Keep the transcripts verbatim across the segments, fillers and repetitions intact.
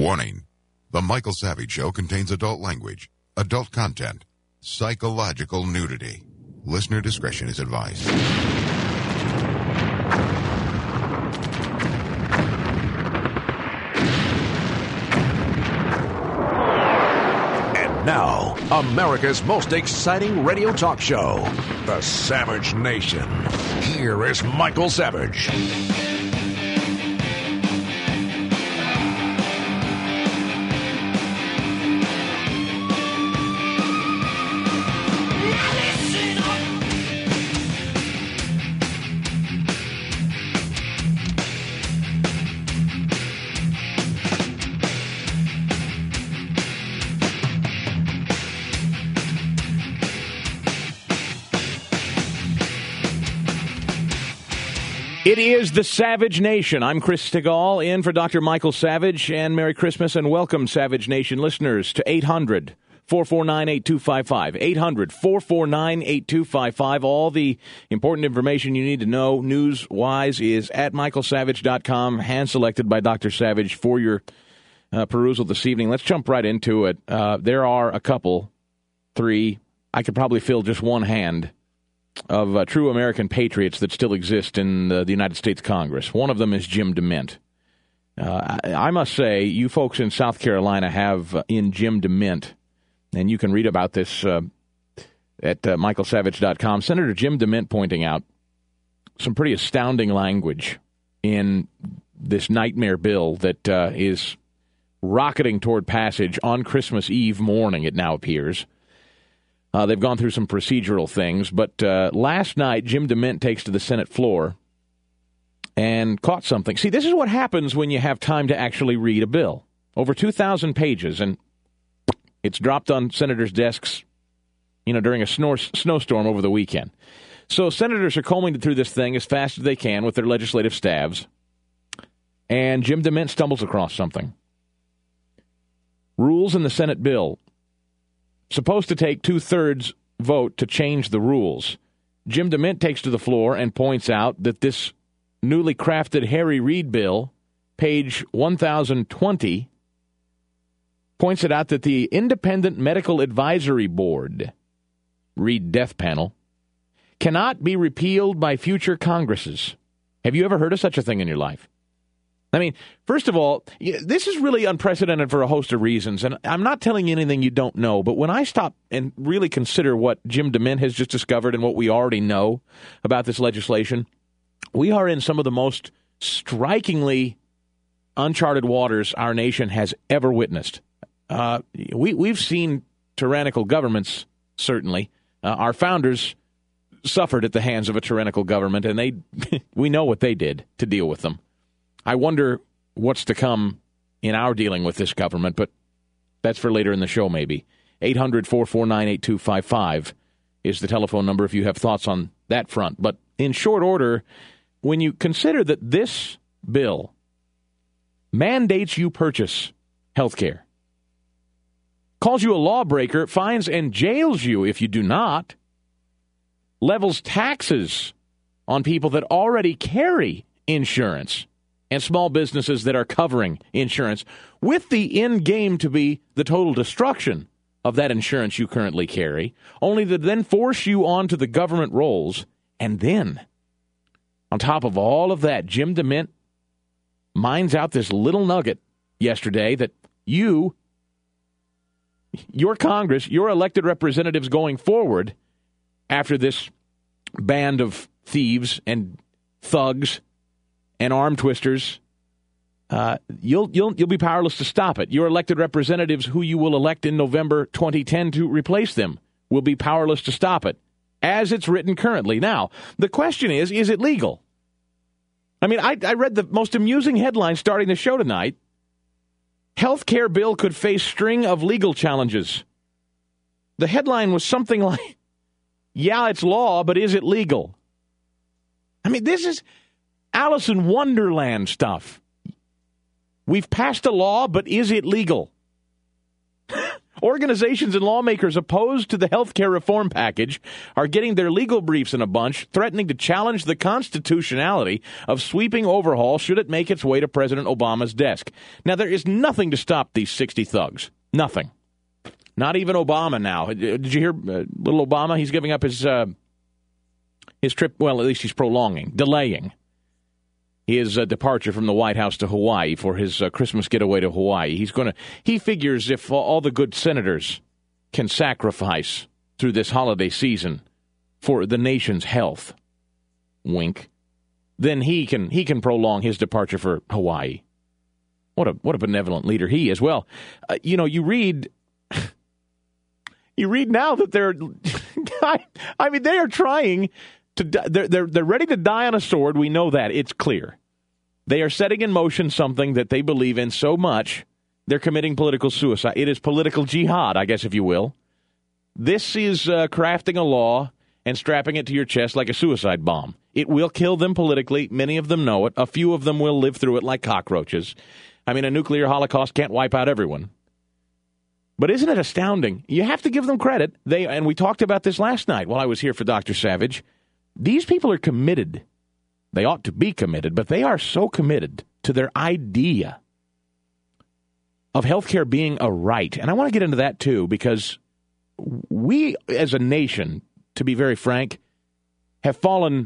Warning. The Michael Savage Show contains adult language, adult content, psychological nudity. Listener discretion is advised. And now, America's most exciting radio talk show, The Savage Nation. Here is Michael Savage. It is the Savage Nation. I'm Chris Stigall, in for Doctor Michael Savage, and Merry Christmas and welcome, Savage Nation listeners, to eight hundred, four four nine, eight two five five. eight hundred, four four nine, eight two five five. All the important information you need to know, news-wise, is at michael savage dot com, hand-selected by Doctor Savage for your uh, perusal this evening. Let's jump right into it. Uh, there are a couple, three, I could probably fill just one hand, of uh, true American patriots that still exist in uh, the United States Congress. One of them is Jim DeMint. Uh, I, I must say, you folks in South Carolina have uh, in Jim DeMint, and you can read about this uh, at uh, michael savage dot com, Senator Jim DeMint pointing out some pretty astounding language in this nightmare bill that uh, is rocketing toward passage on Christmas Eve morning, it now appears. Uh, they've gone through some procedural things, but uh, last night, Jim DeMint takes to the Senate floor and caught something. See, this is what happens when you have time to actually read a bill. Over two thousand pages, and it's dropped on senators' desks, you know, during a snor- snowstorm over the weekend. So senators are combing through this thing as fast as they can with their legislative staffs, and Jim DeMint stumbles across something. Rules in the Senate bill. Supposed to take two-thirds vote to change the rules. Jim DeMint takes to the floor and points out that this newly crafted Harry Reid bill, page one thousand twenty, points it out that the Independent Medical Advisory Board, Reid Death Panel, cannot be repealed by future Congresses. Have you ever heard of such a thing in your life? I mean, first of all, this is really unprecedented for a host of reasons, and I'm not telling you anything you don't know, but when I stop and really consider what Jim DeMint has just discovered and what we already know about this legislation, we are in some of the most strikingly uncharted waters our nation has ever witnessed. Uh, we, we've seen tyrannical governments, certainly. Uh, our founders suffered at the hands of a tyrannical government, and they we know what they did to deal with them. I wonder what's to come in our dealing with this government, but that's for later in the show, maybe. eight hundred, four four nine, eight two five five is the telephone number if you have thoughts on that front. But in short order, when you consider that this bill mandates you purchase health care, calls you a lawbreaker, fines and jails you if you do not, levels taxes on people that already carry insurance, and small businesses that are covering insurance, with the end game to be the total destruction of that insurance you currently carry, only to then force you onto the government rolls. And then, on top of all of that, Jim DeMint mines out this little nugget yesterday that you, your Congress, your elected representatives going forward after this band of thieves and thugs and arm twisters, uh, you'll you'll you'll be powerless to stop it. Your elected representatives, who you will elect in November twenty ten to replace them, will be powerless to stop it, as it's written currently. Now, the question is, is it legal? I mean, I, I read the most amusing headline starting the show tonight. Health care bill could face string of legal challenges. The headline was something like, yeah, it's law, but is it legal? I mean, this is Alice in Wonderland stuff. We've passed a law, but is it legal? Organizations and lawmakers opposed to the health care reform package are getting their legal briefs in a bunch, threatening to challenge the constitutionality of sweeping overhaul should it make its way to President Obama's desk. Now, there is nothing to stop these sixty thugs. Nothing. Not even Obama now. Did you hear uh, little Obama? He's giving up his uh, his trip. Well, at least he's prolonging, delaying his uh, departure from the White House to Hawaii for his uh, Christmas getaway to Hawaii. He's going to. He figures if all the good senators can sacrifice through this holiday season for the nation's health, wink, then he can he can prolong his departure for Hawaii. What a what a benevolent leader he is. Well, uh, you know, you read. You read now that they're, I, I mean, they are trying to, they're, they're, they're ready to die on a sword. We know that. It's clear. They are setting in motion something that they believe in so much, they're committing political suicide. It is political jihad, I guess, if you will. This is uh, crafting a law and strapping it to your chest like a suicide bomb. It will kill them politically. Many of them know it. A few of them will live through it like cockroaches. I mean, a nuclear holocaust can't wipe out everyone. But isn't it astounding? You have to give them credit. They and we talked about this last night while I was here for Doctor Savage. These people are committed. They ought to be committed, but they are so committed to their idea of healthcare being a right. And I want to get into that, too, because we, as a nation, to be very frank, have fallen,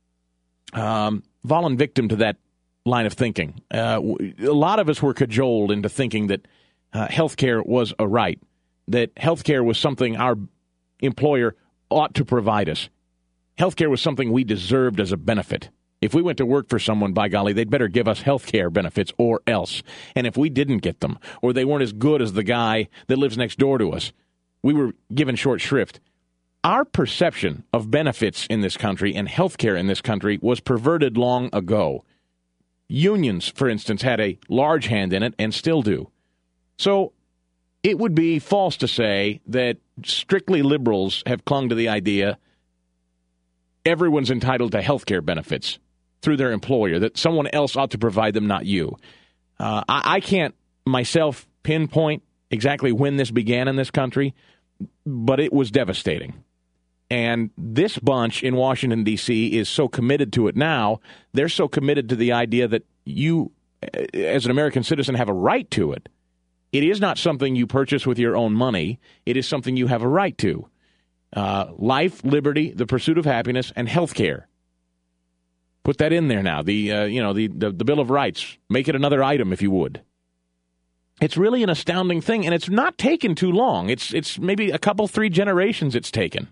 um, fallen victim to that line of thinking. Uh, a lot of us were cajoled into thinking that Uh, healthcare was a right, that healthcare was something our employer ought to provide us. Healthcare was something we deserved as a benefit. If we went to work for someone, by golly, they'd better give us healthcare benefits or else. And if we didn't get them, or they weren't as good as the guy that lives next door to us, we were given short shrift. Our perception of benefits in this country and healthcare in this country was perverted long ago. Unions, for instance, had a large hand in it and still do. So it would be false to say that strictly liberals have clung to the idea everyone's entitled to health care benefits through their employer, that someone else ought to provide them, not you. Uh, I, I can't myself pinpoint exactly when this began in this country, but it was devastating. And this bunch in Washington, D C is so committed to it now, they're so committed to the idea that you, as an American citizen, have a right to it. It is not something you purchase with your own money. It is something you have a right to. Uh, life, liberty, the pursuit of happiness, and health care. Put that in there now. The uh, you know the, the the Bill of Rights. Make it another item if you would. It's really an astounding thing, and it's not taken too long. It's it's maybe a couple, three generations it's taken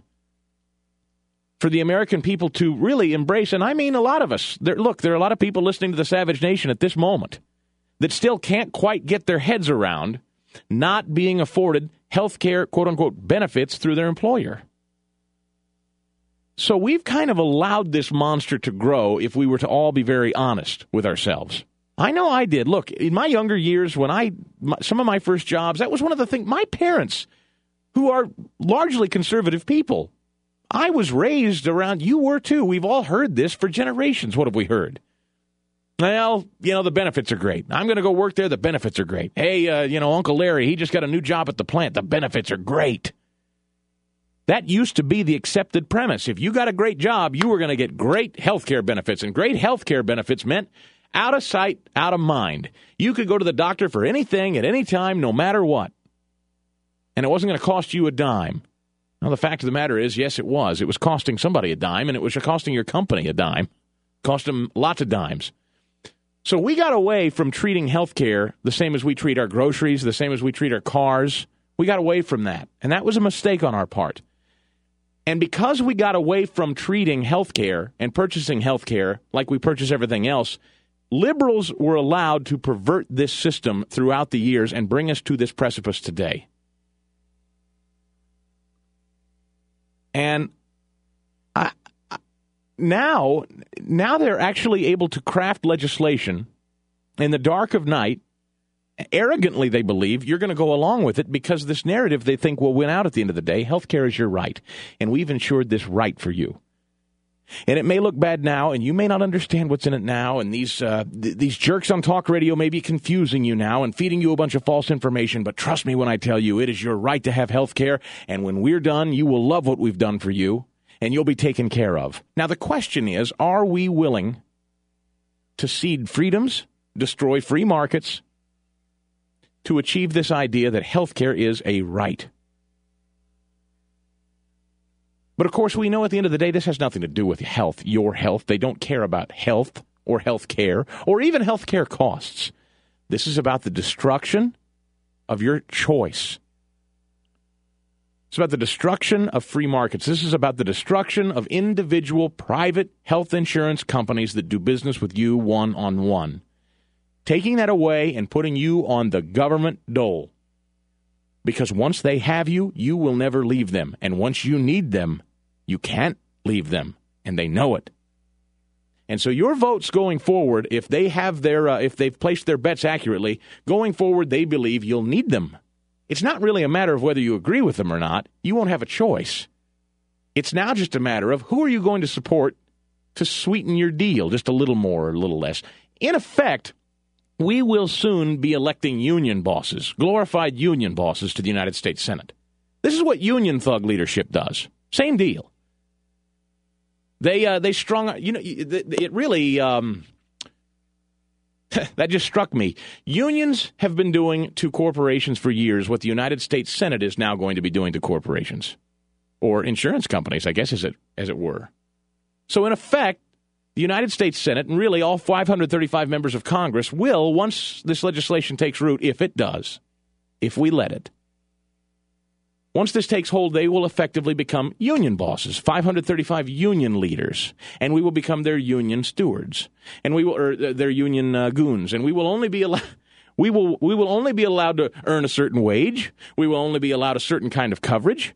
for the American people to really embrace. And I mean, a lot of us. There, look, there are a lot of people listening to the Savage Nation at this moment that still can't quite get their heads around not being afforded health care, quote-unquote, benefits through their employer. So we've kind of allowed this monster to grow if we were to all be very honest with ourselves. I know I did. Look, in my younger years, when I, my, some of my first jobs, that was one of the things, my parents, who are largely conservative people, I was raised around, you were too. We've all heard this for generations. What have we heard? Well, you know, the benefits are great. I'm going to go work there. The benefits are great. Hey, uh, you know, Uncle Larry, he just got a new job at the plant. The benefits are great. That used to be the accepted premise. If you got a great job, you were going to get great health care benefits. And great health care benefits meant out of sight, out of mind. You could go to the doctor for anything at any time, no matter what. And it wasn't going to cost you a dime. Now, the fact of the matter is, yes, it was. It was costing somebody a dime, and it was costing your company a dime. Cost them lots of dimes. So we got away from treating health care the same as we treat our groceries, the same as we treat our cars. We got away from that, and that was a mistake on our part. And because we got away from treating health care and purchasing health care like we purchase everything else, liberals were allowed to pervert this system throughout the years and bring us to this precipice today. And I, I, now, now they're actually able to craft legislation in the dark of night. Arrogantly, they believe you're going to go along with it because this narrative they think will win out at the end of the day. Healthcare is your right, and we've ensured this right for you. And it may look bad now, and you may not understand what's in it now, and these uh, th- these jerks on talk radio may be confusing you now and feeding you a bunch of false information, but trust me when I tell you, it is your right to have health care, and when we're done, you will love what we've done for you, and you'll be taken care of. Now, the question is, are we willing to cede freedoms, destroy free markets, to achieve this idea that health care is a right? But, of course, we know at the end of the day this has nothing to do with health, your health. They don't care about health or health care or even health care costs. This is about the destruction of your choice. It's about the destruction of free markets. This is about the destruction of individual private health insurance companies that do business with you one-on-one. Taking that away and putting you on the government dole. Because once they have you, you will never leave them. And once you need them, you can't leave them. And they know it. And so your votes going forward, if they have their, uh, if they've placed their bets accurately, going forward, they believe you'll need them. It's not really a matter of whether you agree with them or not. You won't have a choice. It's now just a matter of who are you going to support to sweeten your deal, just a little more or a little less. In effect, we will soon be electing union bosses, glorified union bosses to the United States Senate. This is what union thug leadership does. Same deal. They uh, they strung, you know, it really, um, that just struck me. Unions have been doing to corporations for years what the United States Senate is now going to be doing to corporations, or insurance companies, I guess, as it as it were. So in effect, the United States Senate, and really all five hundred thirty-five members of Congress, will, once this legislation takes root, if it does, if we let it, once this takes hold, they will effectively become union bosses, five hundred thirty-five union leaders, and we will become their union stewards, and we will, or their union uh, goons, and we will only be allowed. We will we will only be allowed to earn a certain wage. We will only be allowed a certain kind of coverage.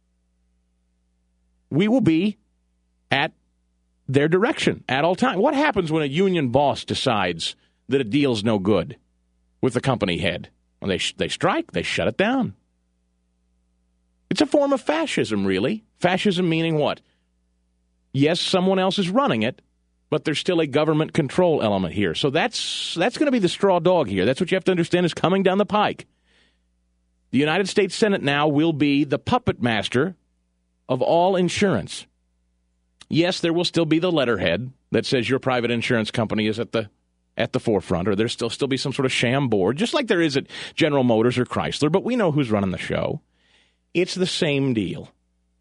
We will be at their direction at all times. What happens when a union boss decides that a deal's no good with the company head? When they sh- they strike, they shut it down. It's a form of fascism, really. Fascism meaning what? Yes, someone else is running it, but there's still a government control element here. So that's that's going to be the straw dog here. That's what you have to understand is coming down the pike. The United States Senate now will be the puppet master of all insurance. Yes, there will still be the letterhead that says your private insurance company is at the at the forefront, or there'll still, still be some sort of sham board, just like there is at General Motors or Chrysler, but we know who's running the show. It's the same deal.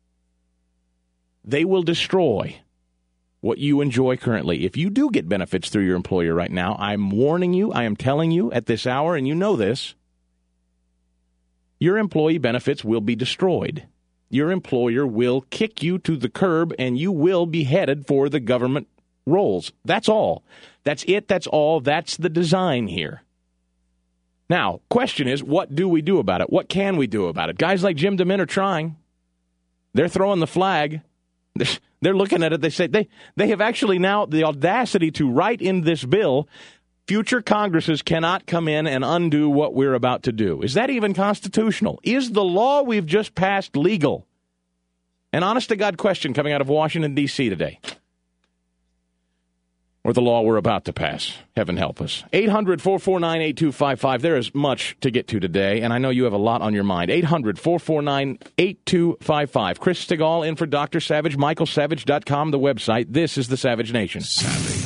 They will destroy what you enjoy currently. If you do get benefits through your employer right now, I'm warning you, I am telling you at this hour, and you know this, your employee benefits will be destroyed. Your employer will kick you to the curb, and you will be headed for the government roles. That's all. That's it. That's all. That's the design here. Now, question is, what do we do about it? What can we do about it? Guys like Jim DeMint are trying. They're throwing the flag. They're looking at it. They say they, they have actually now the audacity to write in this bill, future Congresses cannot come in and undo what we're about to do. Is that even constitutional? Is the law we've just passed legal? An honest-to-God question coming out of Washington, D C today. Or the law we're about to pass. Heaven help us. eight hundred, four four nine, eight two five five. There is much to get to today, and I know you have a lot on your mind. eight hundred, four four nine, eight two five five. Chris Stigall in for Doctor Savage. Michael Savage dot com, the website. This is the Savage Nation. Savage.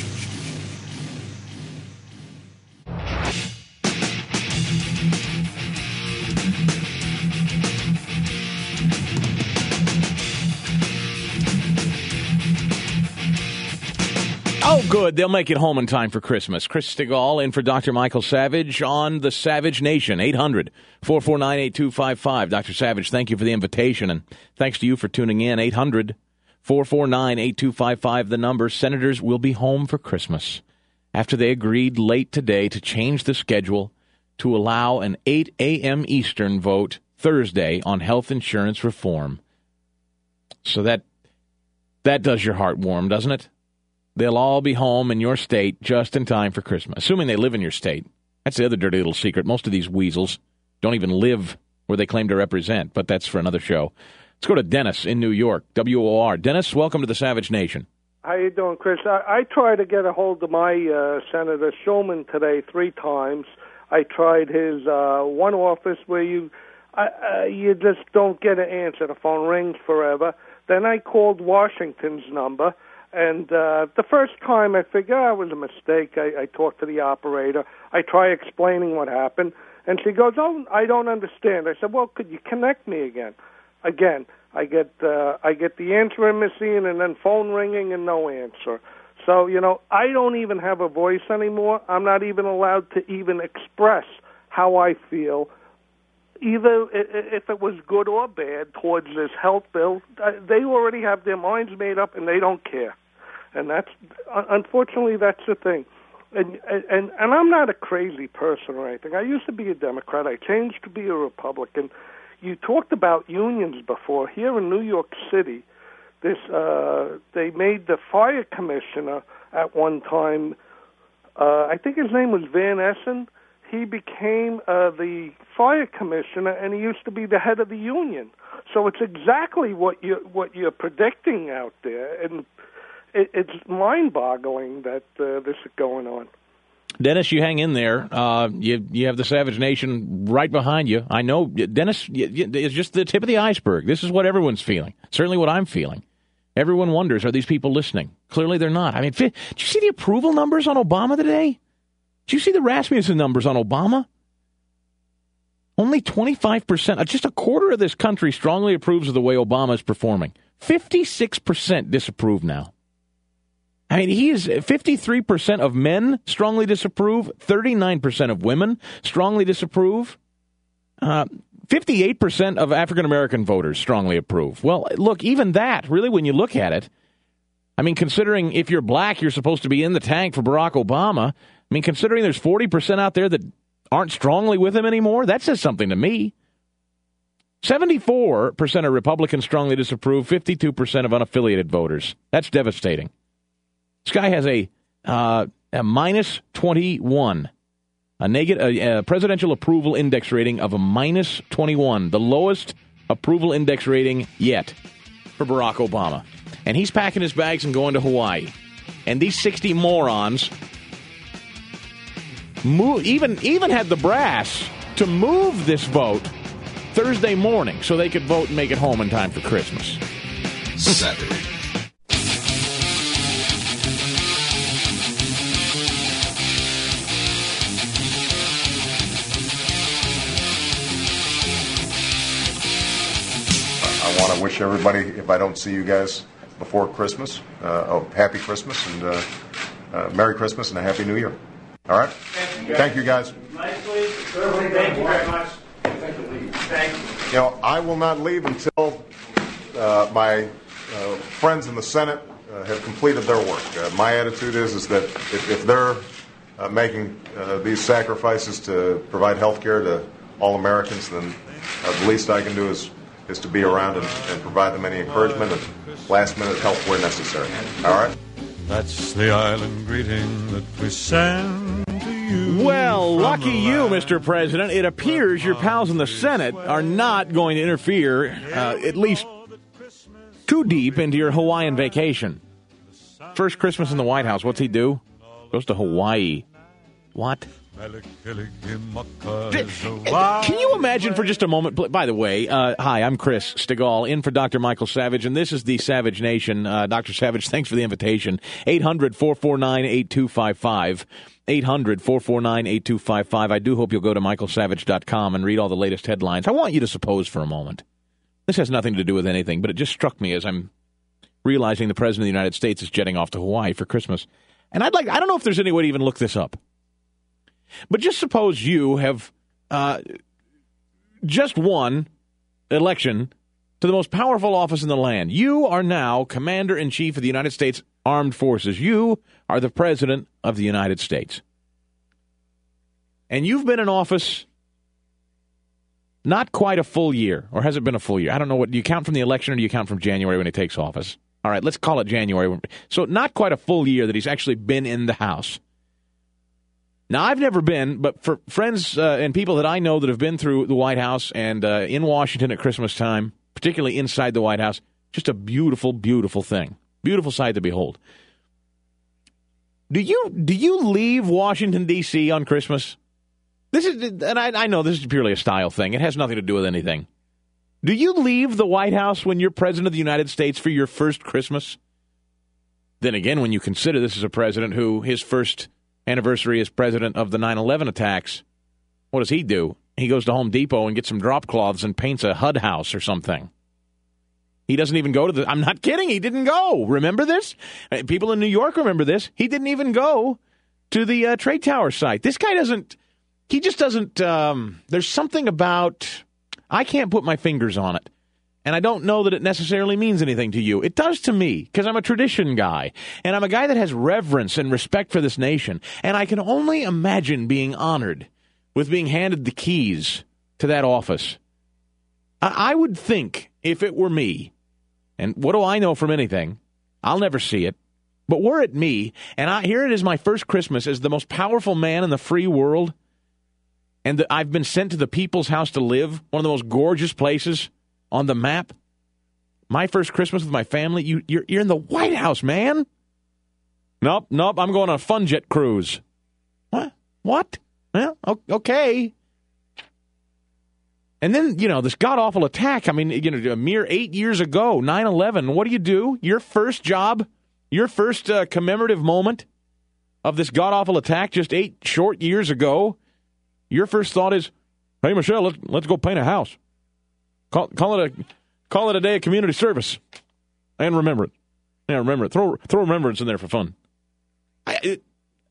Oh, good. They'll make it home in time for Christmas. Chris Stigall in for Doctor Michael Savage on the Savage Nation. eight hundred, four four nine, eight two five five. Doctor Savage, thank you for the invitation, and thanks to you for tuning in. eight hundred, four four nine, eight two five five, the number. Senators will be home for Christmas after they agreed late today to change the schedule to allow an eight a.m. Eastern vote Thursday on health insurance reform. So that that does your heart warm, doesn't it? They'll all be home in your state just in time for Christmas, assuming they live in your state. That's the other dirty little secret. Most of these weasels don't even live where they claim to represent, but that's for another show. Let's go to Dennis in New York, W O R. Dennis, welcome to the Savage Nation. How you doing, Chris? I, I tried to get a hold of my uh, Senator Schulman today three times. I tried his uh, one office where you uh, uh, you just don't get an answer. The phone rings forever. Then I called Washington's number, and uh, the first time I figured oh, it was a mistake. I, I talked to the operator. I try explaining what happened, and she goes, "Oh, I don't understand." I said, "Well, could you connect me again?" Again, I get uh, I get the answering machine, and then phone ringing and no answer. So, you know, I don't even have a voice anymore. I'm not even allowed to even express how I feel, either if it was good or bad towards this health bill. They already have their minds made up, and they don't care. And that's, unfortunately, that's the thing. And, and, and I'm not a crazy person or anything. I used to be a Democrat. I changed to be a Republican. You talked about unions before. Here in New York City, This uh, they made the fire commissioner at one time. Uh, I think his name was Van Essen. He became uh, the fire commissioner, and he used to be the head of the union. So it's exactly what you what you're predicting out there, and it, it's mind-boggling that uh, this is going on. Dennis, you hang in there. Uh, you you have the Savage Nation right behind you. I know, Dennis, it's just the tip of the iceberg. This is what everyone's feeling. Certainly what I'm feeling. Everyone wonders, are these people listening? Clearly they're not. I mean, did you see the approval numbers on Obama today? Did you see the Rasmussen numbers on Obama? Only twenty-five percent, just a quarter of this country strongly approves of the way Obama is performing. fifty-six percent disapprove now. I mean, he is fifty-three percent of men strongly disapprove, thirty-nine percent of women strongly disapprove, uh, fifty-eight percent of African-American voters strongly approve. Well, look, even that, really, when you look at it, I mean, considering if you're black, you're supposed to be in the tank for Barack Obama. I mean, considering there's forty percent out there that aren't strongly with him anymore, that says something to me. seventy-four percent of Republicans strongly disapprove, fifty-two percent of unaffiliated voters. That's devastating. This guy has a, uh, a minus twenty-one, a, negative, a, a presidential approval index rating of a minus twenty-one, the lowest approval index rating yet for Barack Obama. And he's packing his bags and going to Hawaii. And these sixty morons move, even, even had the brass to move this vote Thursday morning so they could vote and make it home in time for Christmas. Saturday. I want to wish everybody, if I don't see you guys before Christmas, uh, a happy Christmas and uh, uh, Merry Christmas and a Happy New Year. All right? Thank you, Thank you guys. Thank you very much. Thank you. You know, I will not leave until uh, my uh, friends in the Senate uh, have completed their work. Uh, my attitude is, is that if, if they're uh, making uh, these sacrifices to provide health care to all Americans, then uh, the least I can do is is to be around and, and provide them any encouragement and last-minute help where necessary. All right? That's the island greeting that we send to you. Well, lucky you, Mister President. It appears your pals in the Senate are not going to interfere, uh, at least too deep into your Hawaiian vacation. First Christmas in the White House, what's he do? Goes to Hawaii. What? Can you imagine for just a moment? By the way, uh, hi, I'm Chris Stigall, in for Doctor Michael Savage, and this is the Savage Nation. Uh, Doctor Savage, thanks for the invitation. eight hundred, four four nine, eight two five five. eight hundred, four four nine, eight two five five. I do hope you'll go to michael savage dot com and read all the latest headlines. I want you to suppose for a moment. This has nothing to do with anything, but it just struck me as I'm realizing the President of the United States is jetting off to Hawaii for Christmas. And I'd like, I don't know if there's any way to even look this up. But just suppose you have uh, just won election to the most powerful office in the land. You are now Commander-in-Chief of the United States Armed Forces. You are the President of the United States. And you've been in office not quite a full year, or has it been a full year? I don't know. What do you count from the election, or do you count from January when he takes office? All right, let's call it January. So not quite a full year that he's actually been in the House. Now, I've never been, but for friends uh, and people that I know that have been through the White House and uh, in Washington at Christmas time, particularly inside the White House. Just a beautiful, beautiful thing. Beautiful sight to behold. Do you do you leave Washington, D C on Christmas? This is, and I, I know this is purely a style thing. It has nothing to do with anything. Do you leave the White House when you're President of the United States for your first Christmas? Then again, when you consider this is a president who his first anniversary as president of the nine eleven attacks, what does he do? He goes to Home Depot and gets some drop cloths and paints a H U D house or something. He doesn't even go to the... I'm not kidding. He didn't go. Remember this? People in New York remember this. He didn't even go to the uh, Trade Tower site. This guy doesn't... He just doesn't... Um, there's something about... I can't put my fingers on it. And I don't know that it necessarily means anything to you. It does to me, because I'm a tradition guy. And I'm a guy that has reverence and respect for this nation. And I can only imagine being honored with being handed the keys to that office. I, I would think, if it were me... And what do I know from anything? I'll never see it. But were it me, and I, here it is my first Christmas as the most powerful man in the free world, and the, I've been sent to the People's House to live, one of the most gorgeous places on the map. My first Christmas with my family, you, you're, you're in the White House, man. Nope, nope, I'm going on a fun jet cruise. What? What? Well, okay. And then, you know, this god-awful attack, I mean, you know, a mere eight years ago, nine eleven, what do you do? Your first job, your first uh, commemorative moment of this god-awful attack just eight short years ago, your first thought is, hey, Michelle, let's, let's go paint a house. Call, call it a call it a day of community service. And remember it. Yeah, remember it. Throw, throw remembrance in there for fun. I, it,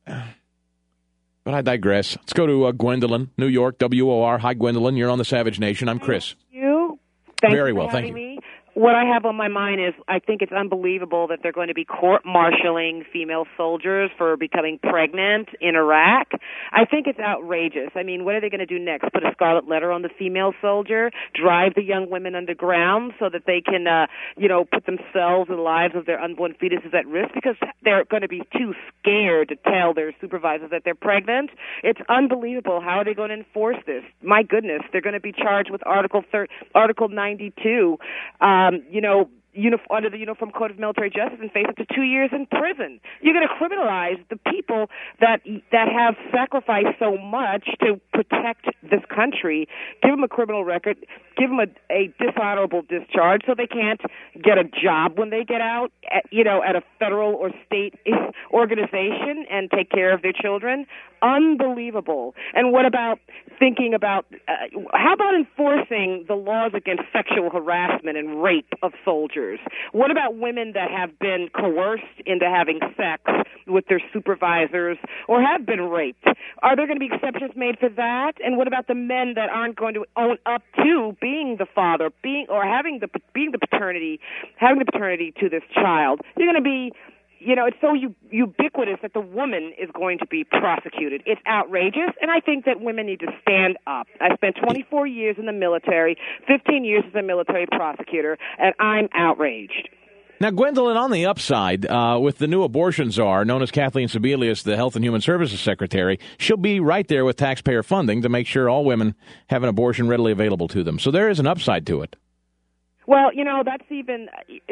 But I digress. Let's go to uh, Gwendolyn, New York, W O R. Hi, Gwendolyn. You're on the Savage Nation. I'm Chris. Thank you. Thank Very you for well, thank having you. Me. What I have on my mind is I think it's unbelievable that they're going to be court-martialing female soldiers for becoming pregnant in Iraq. I think it's outrageous. I mean, what are they going to do next? Put a scarlet letter on the female soldier? Drive the young women underground so that they can, uh, you know, put themselves and the lives of their unborn fetuses at risk because they're going to be too scared to tell their supervisors that they're pregnant? It's unbelievable. How are they going to enforce this? My goodness, they're going to be charged with Article thir- Article ninety-two. Um, Um, you know, unif- under the Uniform Code of Military Justice and face up to two years in prison. You're going to criminalize the people that that have sacrificed so much to protect this country. Give them a criminal record. Give them a, a dishonorable discharge so they can't get a job when they get out, at, you know, at a federal or state organization and take care of their children. Unbelievable. And what about thinking about, uh, how about enforcing the laws against sexual harassment and rape of soldiers? What about women that have been coerced into having sex with their supervisors or have been raped? Are there going to be exceptions made for that? And what about the men that aren't going to own up to being the father, being or having the being the paternity, having the paternity to this child? You're going to be, you know, it's so u- ubiquitous that the woman is going to be prosecuted. It's outrageous, and I think that women need to stand up. I spent twenty-four years in the military, fifteen years as a military prosecutor, and I'm outraged. Now, Gwendolyn, on the upside, uh, with the new abortion czar, known as Kathleen Sebelius, the Health and Human Services Secretary, she'll be right there with taxpayer funding to make sure all women have an abortion readily available to them. So there is an upside to it. Well, you know, that's even,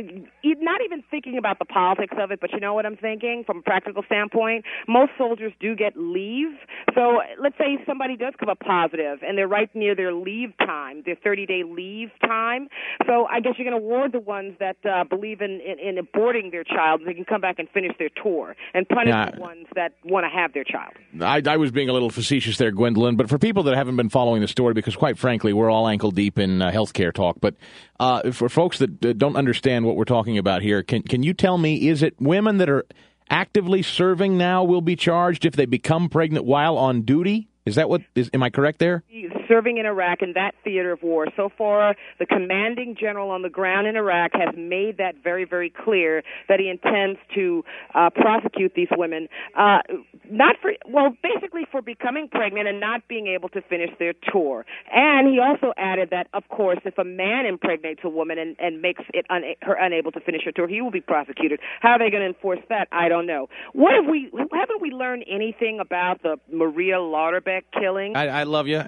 not even thinking about the politics of it, but you know what I'm thinking from a practical standpoint? Most soldiers do get leave. So let's say somebody does come up positive and they're right near their leave time, their thirty-day leave time. So I guess you're going to reward the ones that uh, believe in, in, in aborting their child so they can come back and finish their tour and punish yeah. the ones that want to have their child. I, I was being a little facetious there, Gwendolyn, but for people that haven't been following the story, because quite frankly, we're all ankle deep in uh, healthcare talk, but uh, for folks that uh, don't understand what we're talking about here, can can you tell me, is it women that are actively serving now will be charged if they become pregnant while on duty? Is that what, is, am I correct there? Serving in Iraq in that theater of war. So far, the commanding general on the ground in Iraq has made that very, very clear that he intends to uh, prosecute these women, uh, not for, well, basically for becoming pregnant and not being able to finish their tour. And he also added that, of course, if a man impregnates a woman and, and makes it un- her unable to finish her tour, he will be prosecuted. How are they going to enforce that? I don't know. What have we, haven't we learned anything about the Maria Lauterbach killing? I, I love you, and I'm, I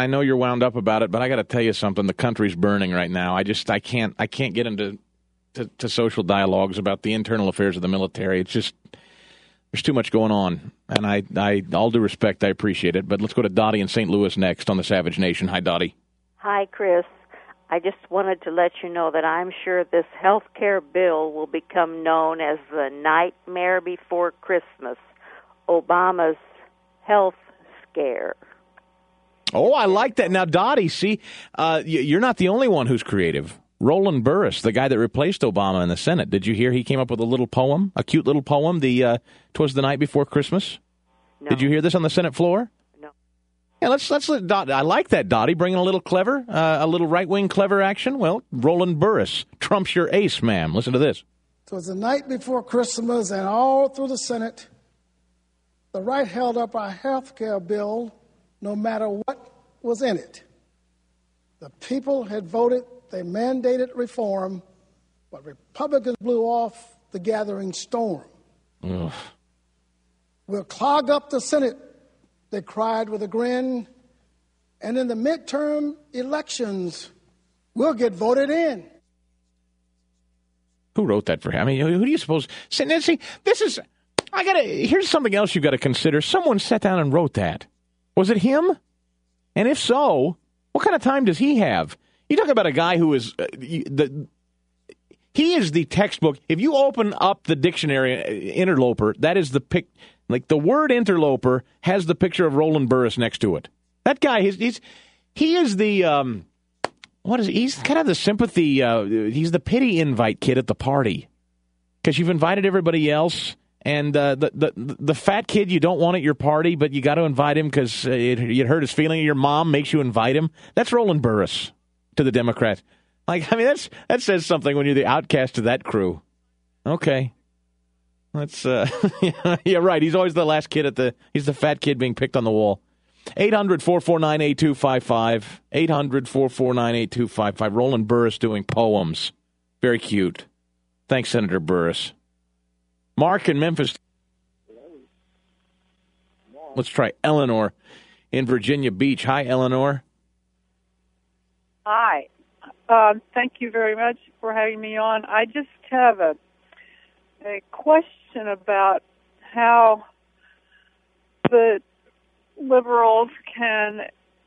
know you're wound up about it, but I got to tell you something. The country's burning right now. I just I can't I can't get into to, to social dialogues about the internal affairs of the military. It's just there's too much going on, and I, I all due respect, I appreciate it. But let's go to Dottie in Saint Louis next on the Savage Nation. Hi, Dottie. Hi, Chris. I just wanted to let you know that I'm sure this health care bill will become known as the Nightmare Before Christmas, Obama's health scare. Oh, I like that. Now, Dottie, see, uh, you're not the only one who's creative. Roland Burris, the guy that replaced Obama in the Senate, did you hear he came up with a little poem, a cute little poem, the uh, "'Twas the Night Before Christmas"? No. Did you hear this on the Senate floor? No. Yeah, let's let's let Dot. I like that, Dottie, bringing a little clever, uh, a little right-wing clever action. Well, Roland Burris, Trump's your ace, ma'am. Listen to this. It was the night before Christmas, and all through the Senate, the right held up our health care bill, no matter what was in it. The people had voted, they mandated reform, but Republicans blew off the gathering storm. Ugh. We'll clog up the Senate, they cried with a grin, and in the midterm elections, we'll get voted in. Who wrote that for him? I mean, who do you suppose? See, Nancy, this is, I gotta, here's something else you've got to consider. Someone sat down and wrote that. Was it him? And if so, what kind of time does he have? You talk about a guy who is, uh, the he is the textbook. If you open up the dictionary, uh, interloper, that is the pic, like the word interloper has the picture of Roland Burris next to it. That guy, he's, he's he is the, um, what is he? He's kind of the sympathy, uh, he's the pity invite kid at the party. Because you've invited everybody else. And uh, the, the the fat kid you don't want at your party, but you got to invite him because uh, it, it hurt his feeling. Your mom makes you invite him. That's Roland Burris to the Democrats. Like, I mean, that's that says something when you're the outcast of that crew. Okay, that's uh, yeah, right. He's always the last kid at the. He's the fat kid being picked on the wall. eight hundred, four four nine, eight two five five. eight hundred, four four nine, eight two five five. Roland Burris doing poems. Very cute. Thanks, Senator Burris. Mark in Memphis. Let's try Eleanor in Virginia Beach. Hi, Eleanor. Hi. Um, thank you very much for having me on. I just have a, a question about how the liberals can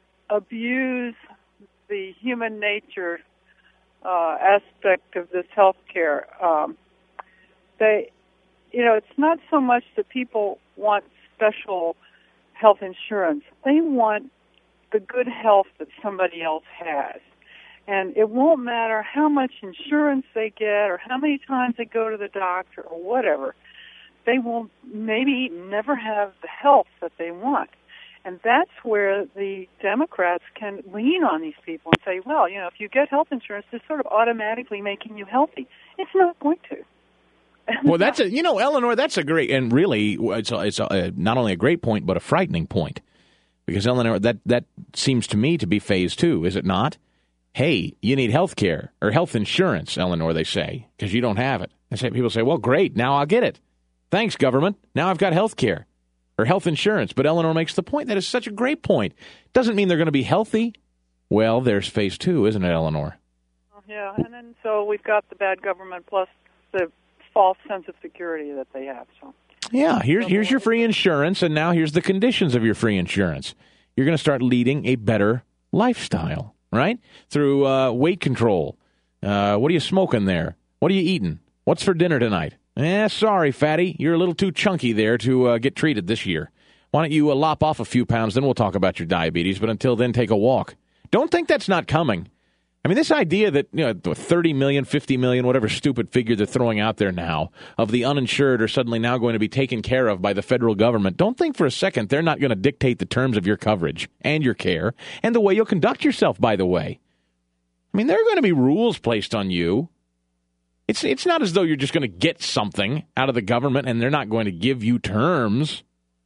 abuse the human nature uh, aspect of this health care. Um, they... You know, it's not so much that people want special health insurance. They want the good health that somebody else has. And it won't matter how much insurance they get or how many times they go to the doctor or whatever. They will maybe never have the health that they want. And that's where the Democrats can lean on these people and say, well, you know, if you get health insurance, it's sort of automatically making you healthy. It's not going to. Well, that's a, you know, Eleanor, that's a great, and really, it's, a, it's a, not only a great point, but a frightening point. Because, Eleanor, that, that seems to me to be phase two, is it not? Hey, you need health care, or health insurance, Eleanor, they say, because you don't have it. And say, people say, well, great, now I'll get it. Thanks, government. Now I've got health care, or health insurance. But Eleanor makes the point. That is such a great point. Doesn't mean they're going to be healthy. Well, there's phase two, isn't it, Eleanor? Yeah, and then so we've got the bad government plus the false sense of security that they have. So yeah, here's here's your free insurance, and now here's the conditions of your free insurance. You're going to start leading a better lifestyle, right? Through uh, weight control. Uh, what are you smoking there? What are you eating? What's for dinner tonight? Eh, sorry, fatty, you're a little too chunky there to uh, get treated this year. Why don't you uh, lop off a few pounds, then we'll talk about your diabetes, but until then, take a walk. Don't think that's not coming. I mean, this idea that, you know, thirty million, fifty million, whatever stupid figure they're throwing out there now of the uninsured are suddenly now going to be taken care of by the federal government. Don't think for a second they're not going to dictate the terms of your coverage and your care and the way you'll conduct yourself, by the way. I mean, there are going to be rules placed on you. It's, it's not as though you're just going to get something out of the government and they're not going to give you terms.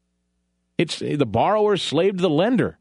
It's the borrower's slave to the lender.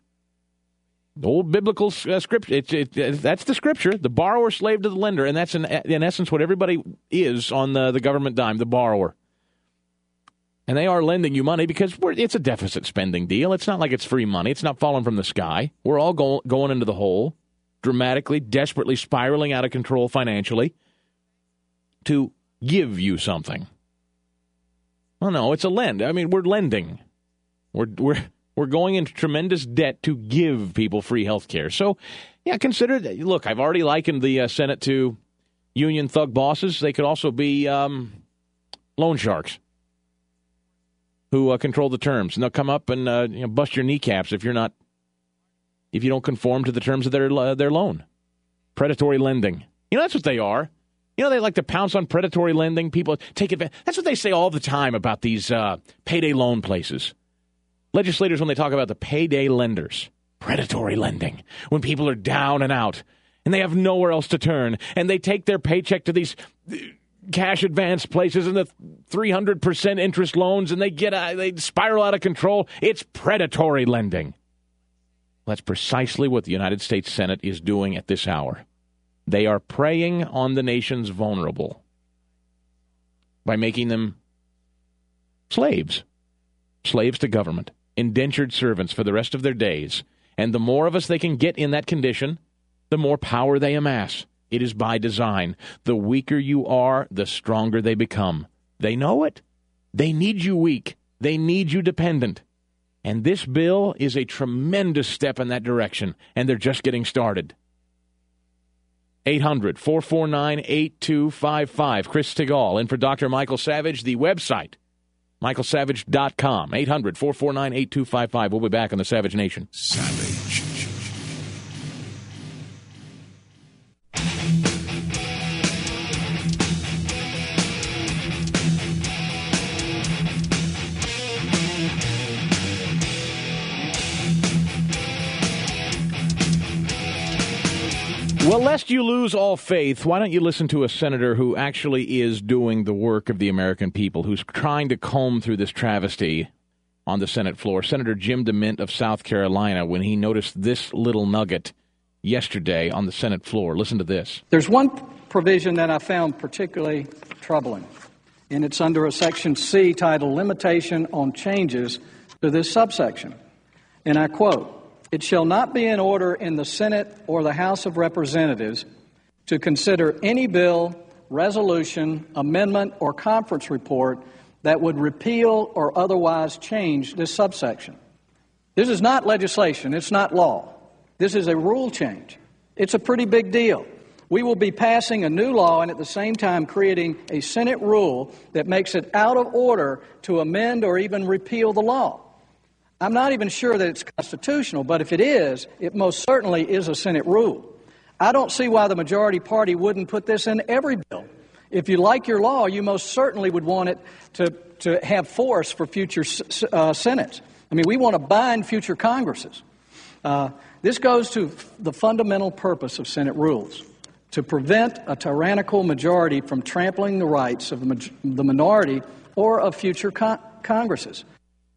The old biblical uh, scripture, it's, it, it, that's the scripture, the borrower slave to the lender, and that's in, in essence what everybody is on the, the government dime, the borrower. And they are lending you money because we're, it's a deficit spending deal. It's not like it's free money. It's not falling from the sky. We're all go, going into the hole, dramatically, desperately spiraling out of control financially to give you something. Well, no, it's a lend. I mean, we're lending. We're we're we're going into tremendous debt to give people free health care. So, yeah, consider that. Look, I've already likened the uh, Senate to union thug bosses. They could also be um, loan sharks who uh, control the terms, and they'll come up and uh, you know, bust your kneecaps if you're not, if you don't conform to the terms of their uh, their loan. Predatory lending. You know, that's what they are. You know, they like to pounce on predatory lending. People take advantage. That's what they say all the time about these uh, payday loan places. Legislators, when they talk about the payday lenders, predatory lending, when people are down and out and they have nowhere else to turn, and they take their paycheck to these cash advance places and the three hundred percent interest loans, and they get uh, they spiral out of control. It's predatory lending. That's precisely what the United States Senate is doing at this hour. They are preying on the nation's vulnerable by making them slaves, slaves to government, indentured servants for the rest of their days. And the more of us they can get in that condition, the more power they amass. It is by design. The weaker you are, the stronger they become. They know it. They need you weak. They need you dependent. And this bill is a tremendous step in that direction, and they're just getting started. eight hundred, four four nine, eight two five five. Chris Stigall in for Doctor Michael Savage. The website, michael savage dot com. eight hundred, four four nine, eight two five five. We'll be back on the Savage Nation. Savage. Well, lest you lose all faith, why don't you listen to a senator who actually is doing the work of the American people, who's trying to comb through this travesty on the Senate floor. Senator Jim DeMint of South Carolina, when he noticed this little nugget yesterday on the Senate floor. Listen to this. There's one provision that I found particularly troubling, and it's under a Section C titled Limitation on Changes to this subsection. And I quote, "It shall not be in order in the Senate or the House of Representatives to consider any bill, resolution, amendment, or conference report that would repeal or otherwise change this subsection." This is not legislation. It's not law. This is a rule change. It's a pretty big deal. We will be passing a new law and at the same time creating a Senate rule that makes it out of order to amend or even repeal the law. I'm not even sure that it's constitutional, but if it is, it most certainly is a Senate rule. I don't see why the majority party wouldn't put this in every bill. If you like your law, you most certainly would want it to, to have force for future uh, Senates. I mean, we want to bind future Congresses. Uh, this goes to the fundamental purpose of Senate rules, to prevent a tyrannical majority from trampling the rights of the, ma- the minority or of future con- Congresses.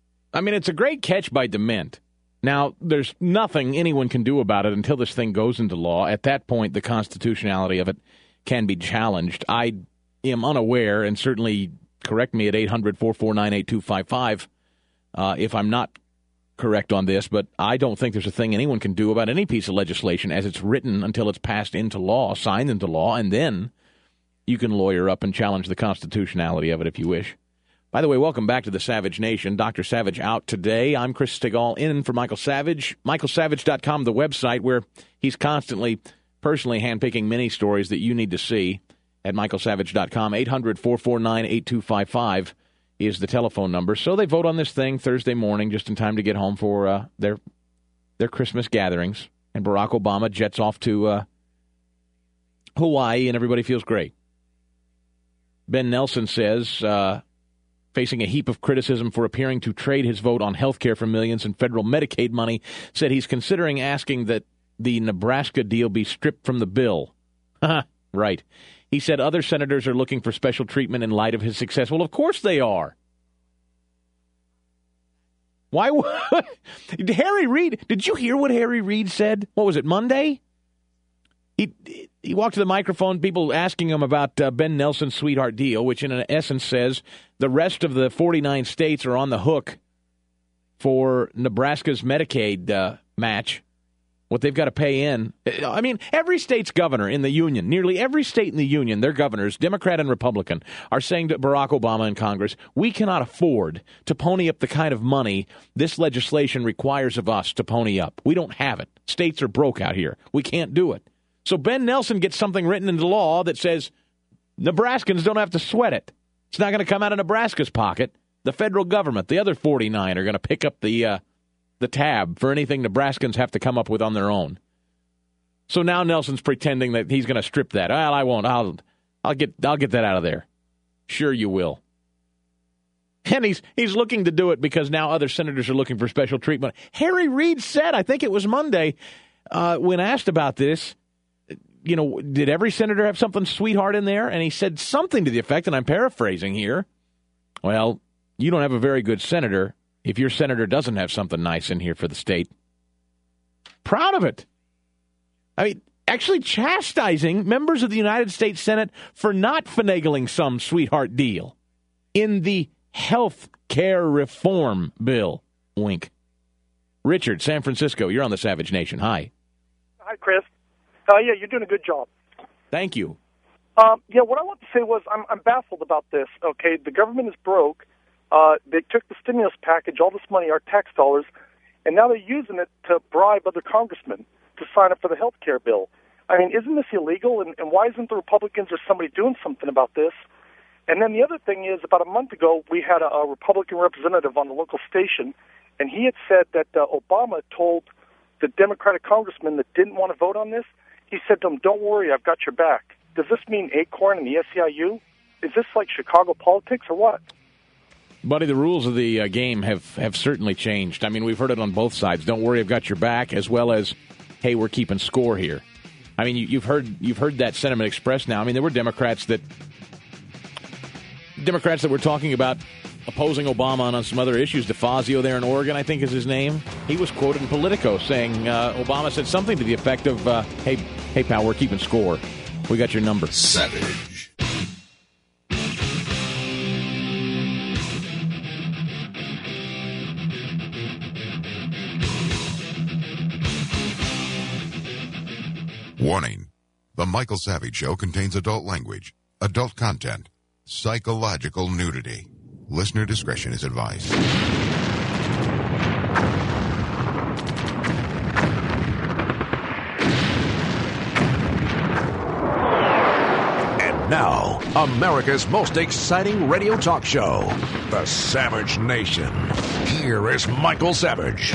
I mean, it's a great catch by DeMint. Now, there's nothing anyone can do about it until this thing goes into law. At that point, the constitutionality of it can be challenged. I am unaware, and certainly correct me at eight hundred, four four nine, eight two five five uh, if I'm not correct on this, but I don't think there's a thing anyone can do about any piece of legislation as it's written until it's passed into law, signed into law, and then you can lawyer up and challenge the constitutionality of it if you wish. By the way, welcome back to the Savage Nation. Doctor Savage out today. I'm Chris Stigall in for Michael Savage. michael savage dot com, the website where he's constantly personally handpicking many stories that you need to see at michael savage dot com. eight hundred, four four nine, eight two five five is the telephone number. So they vote on this thing Thursday morning just in time to get home for uh, their their Christmas gatherings. And Barack Obama jets off to uh, Hawaii, and everybody feels great. Ben Nelson says, uh, facing a heap of criticism for appearing to trade his vote on health care for millions and federal Medicaid money, said he's considering asking that the Nebraska deal be stripped from the bill. Right. He said other senators are looking for special treatment in light of his success. Well, of course they are. Why would Harry Reid? Did you hear what Harry Reid said? What was it, Monday? He he walked to the microphone, people asking him about uh, Ben Nelson's sweetheart deal, which in essence says the rest of the forty-nine states are on the hook for Nebraska's Medicaid uh, match, what they've got to pay in. I mean, every state's governor in the union, nearly every state in the union, their governors, Democrat and Republican, are saying to Barack Obama and Congress, we cannot afford to pony up the kind of money this legislation requires of us to pony up. We don't have it. States are broke out here. We can't do it. So Ben Nelson gets something written into law that says Nebraskans don't have to sweat it. It's not going to come out of Nebraska's pocket. The federal government, the other forty-nine, are going to pick up the uh, the tab for anything Nebraskans have to come up with on their own. So now Nelson's pretending that he's going to strip that. Well, I won't. I'll I'll get I'll get that out of there. Sure you will. And he's he's looking to do it because now other senators are looking for special treatment. Harry Reid said, I think it was Monday, uh, when asked about this, you know, did every senator have something sweetheart in there? And he said something to the effect, and I'm paraphrasing here, well, you don't have a very good senator if your senator doesn't have something nice in here for the state. Proud of it. I mean, actually chastising members of the United States Senate for not finagling some sweetheart deal in the health care reform bill. Wink. Richard, San Francisco, you're on the Savage Nation. Hi. Hi, Chris. Uh, yeah, you're doing a good job. Thank you. Um, yeah, what I want to say was I'm, I'm baffled about this. Okay, the government is broke. Uh, they took the stimulus package, all this money, our tax dollars, and now they're using it to bribe other congressmen to sign up for the health care bill. I mean, isn't this illegal? And, and why isn't the Republicans or somebody doing something about this? And then the other thing is, about a month ago, we had a, a Republican representative on the local station, and he had said that uh, Obama told the Democratic congressman that didn't want to vote on this, he said to them, don't worry, I've got your back. Does this mean Acorn and the S E I U? Is this like Chicago politics or what? Buddy, the rules of the uh, game have, have certainly changed. I mean, we've heard it on both sides. Don't worry, I've got your back, as well as, hey, we're keeping score here. I mean, you, you've heard you've heard that sentiment expressed now. I mean, there were Democrats that Democrats that were talking about opposing Obama on some other issues. DeFazio there in Oregon, I think is his name. He was quoted in Politico saying uh, Obama said something to the effect of, uh, hey, hey, pal, we're keeping score. We got your number. Savage. Warning. The Michael Savage Show contains adult language, adult content, psychological nudity. Listener discretion is advised. And now, America's most exciting radio talk show, The Savage Nation. Here is Michael Savage.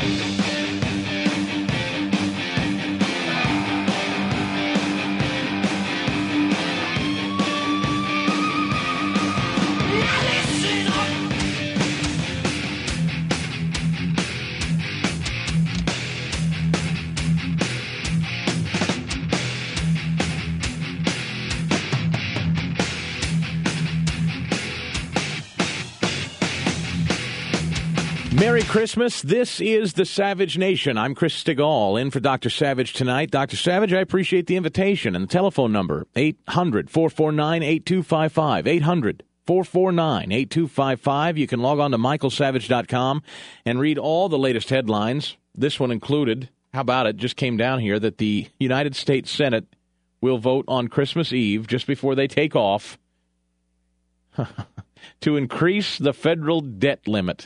Merry Christmas. This is the Savage Nation. I'm Chris Stigall, in for Doctor Savage tonight. Doctor Savage, I appreciate the invitation. And the telephone number, eight hundred, four four nine, eight two five five, eight hundred, four four nine, eight two five five. You can log on to michael savage dot com and read all the latest headlines. This one included, how about it, just came down here, that the United States Senate will vote on Christmas Eve, just before they take off, to increase the federal debt limit.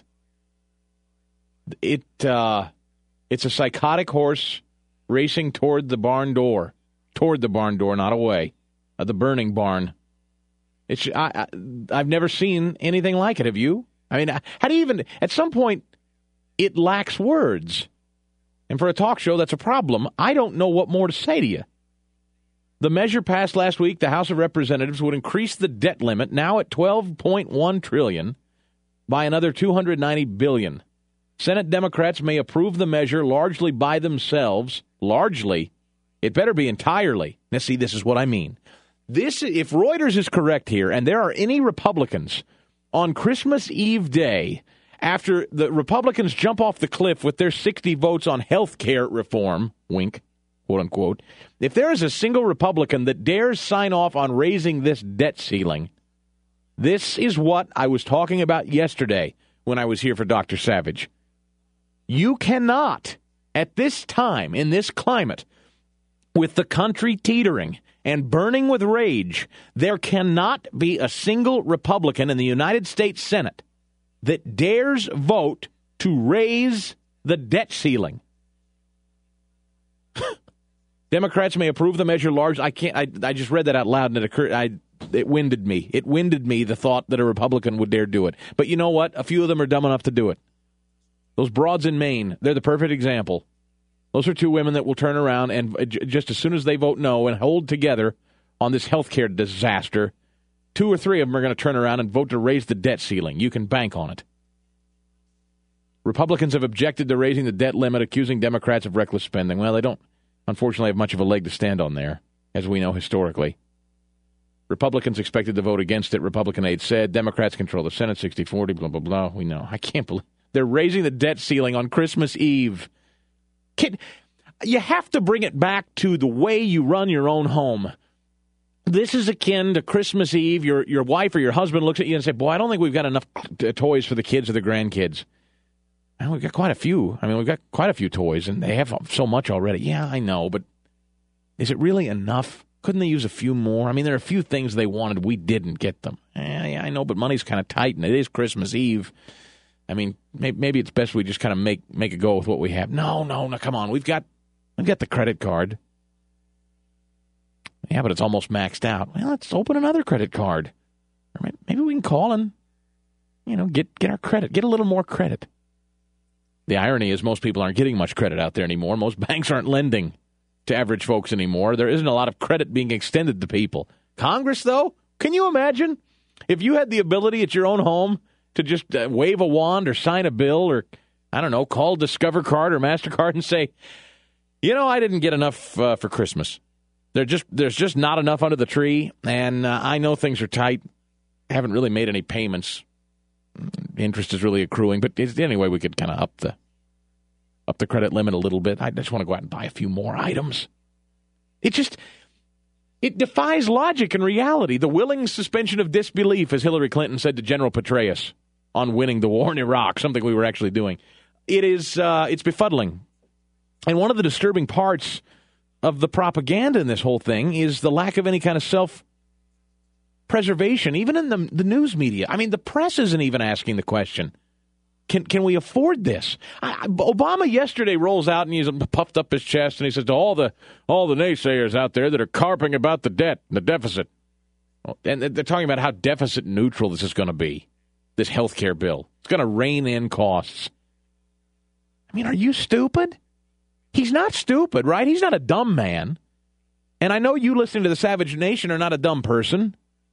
It uh, it's a psychotic horse racing toward the barn door, toward the barn door, not away, uh, the burning barn. It's I, I I've never seen anything like it. Have you? I mean, how do you even? At some point, it lacks words, and for a talk show, that's a problem. I don't know what more to say to you. The measure passed last week, the House of Representatives would increase the debt limit, now at twelve point one trillion dollars, by another two hundred ninety billion dollars. Senate Democrats may approve the measure largely by themselves. Largely. It better be entirely. Now, see, this is what I mean. This, if Reuters is correct here, and there are any Republicans on Christmas Eve day, after the Republicans jump off the cliff with their sixty votes on health care reform, wink, quote unquote, if there is a single Republican that dares sign off on raising this debt ceiling, this is what I was talking about yesterday when I was here for Doctor Savage. You cannot, at this time, in this climate, with the country teetering and burning with rage, there cannot be a single Republican in the United States Senate that dares vote to raise the debt ceiling. Democrats may approve the measure large. I can't. I, I just read that out loud, and it occurred. I it winded me. It winded me the thought that a Republican would dare do it. But you know what? A few of them are dumb enough to do it. Those broads in Maine, they're the perfect example. Those are two women that will turn around and just as soon as they vote no and hold together on this health care disaster, two or three of them are going to turn around and vote to raise the debt ceiling. You can bank on it. Republicans have objected to raising the debt limit, accusing Democrats of reckless spending. Well, they don't, unfortunately, have much of a leg to stand on there, as we know historically. Republicans expected to vote against it, Republican aides said. Democrats control the Senate, sixty forty, blah, blah, blah. We know. I can't believe they're raising the debt ceiling on Christmas Eve. Kid, you have to bring it back to the way you run your own home. This is akin to Christmas Eve. Your your wife or your husband looks at you and says, boy, I don't think we've got enough t- toys for the kids or the grandkids. And we've got quite a few. I mean, we've got quite a few toys, and they have so much already. Yeah, I know, but is it really enough? Couldn't they use a few more? I mean, there are a few things they wanted. We didn't get them. Eh, yeah, I know, but money's kind of tight, and it is Christmas Eve. I mean, maybe, maybe it's best we just kind of make make a go with what we have. No, no, no, come on. We've got we've got the credit card. Yeah, but it's almost maxed out. Well, let's open another credit card. Or maybe we can call and, you know, get, get our credit, get a little more credit. The irony is most people aren't getting much credit out there anymore. Most banks aren't lending to average folks anymore. There isn't a lot of credit being extended to people. Congress, though, can you imagine if you had the ability at your own home to just uh, wave a wand or sign a bill or, I don't know, call Discover Card or MasterCard and say, you know, I didn't get enough uh, for Christmas. There just There's just not enough under the tree, and uh, I know things are tight. I haven't really made any payments. Interest is really accruing, but anyway, we could kind of up the up the credit limit a little bit. I just want to go out and buy a few more items. It just, it defies logic and reality. The willing suspension of disbelief, as Hillary Clinton said to General Petraeus on winning the war in Iraq, something we were actually doing. It is, uh, it's befuddling. And one of the disturbing parts of the propaganda in this whole thing is the lack of any kind of self preservation, even in the the news media. I mean, the press isn't even asking the question, can can we afford this? I, Obama yesterday rolls out and he's puffed up his chest and he says to all the all the naysayers out there that are carping about the debt and the deficit, and they're talking about how deficit neutral this is going to be, this health care bill. It's going to rein in costs. I mean, are you stupid? He's not stupid, right? He's not a dumb man. And I know you listening to the Savage Nation are not a dumb person.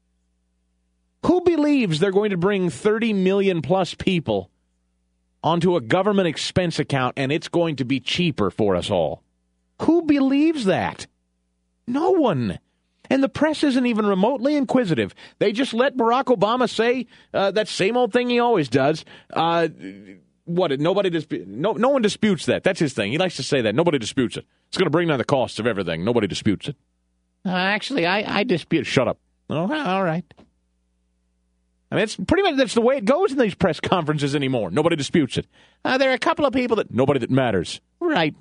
Who believes they're going to bring thirty million plus people onto a government expense account and it's going to be cheaper for us all? Who believes that? No one. And the press isn't even remotely inquisitive. They just let Barack Obama say uh, that same old thing he always does. Uh, what? Nobody disp- no, no one disputes that. That's his thing. He likes to say that. Nobody disputes it. It's going to bring down the costs of everything. Nobody disputes it. Uh, actually, I, I dispute. Shut up. Oh, all right. I mean, it's pretty much that's the way it goes in these press conferences anymore. Nobody disputes it. Uh, there are a couple of people that nobody that matters. Right.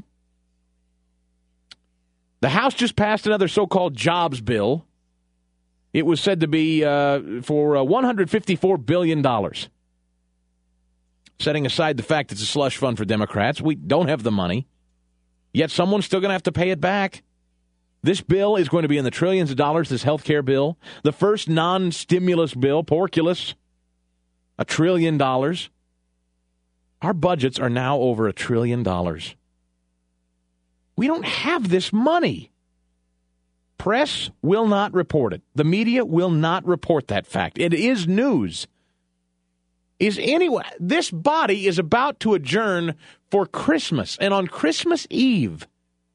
The House just passed another so-called jobs bill. It was said to be uh, for uh, one hundred fifty-four billion dollars. Setting aside the fact it's a slush fund for Democrats, we don't have the money. Yet someone's still going to have to pay it back. This bill is going to be in the trillions of dollars, this health care bill. The first non-stimulus bill, porculus, a trillion dollars. Our budgets are now over a trillion dollars. We don't have this money. Press will not report it. The media will not report that fact. It is news. Is anyway, this body is about to adjourn for Christmas, and on Christmas Eve,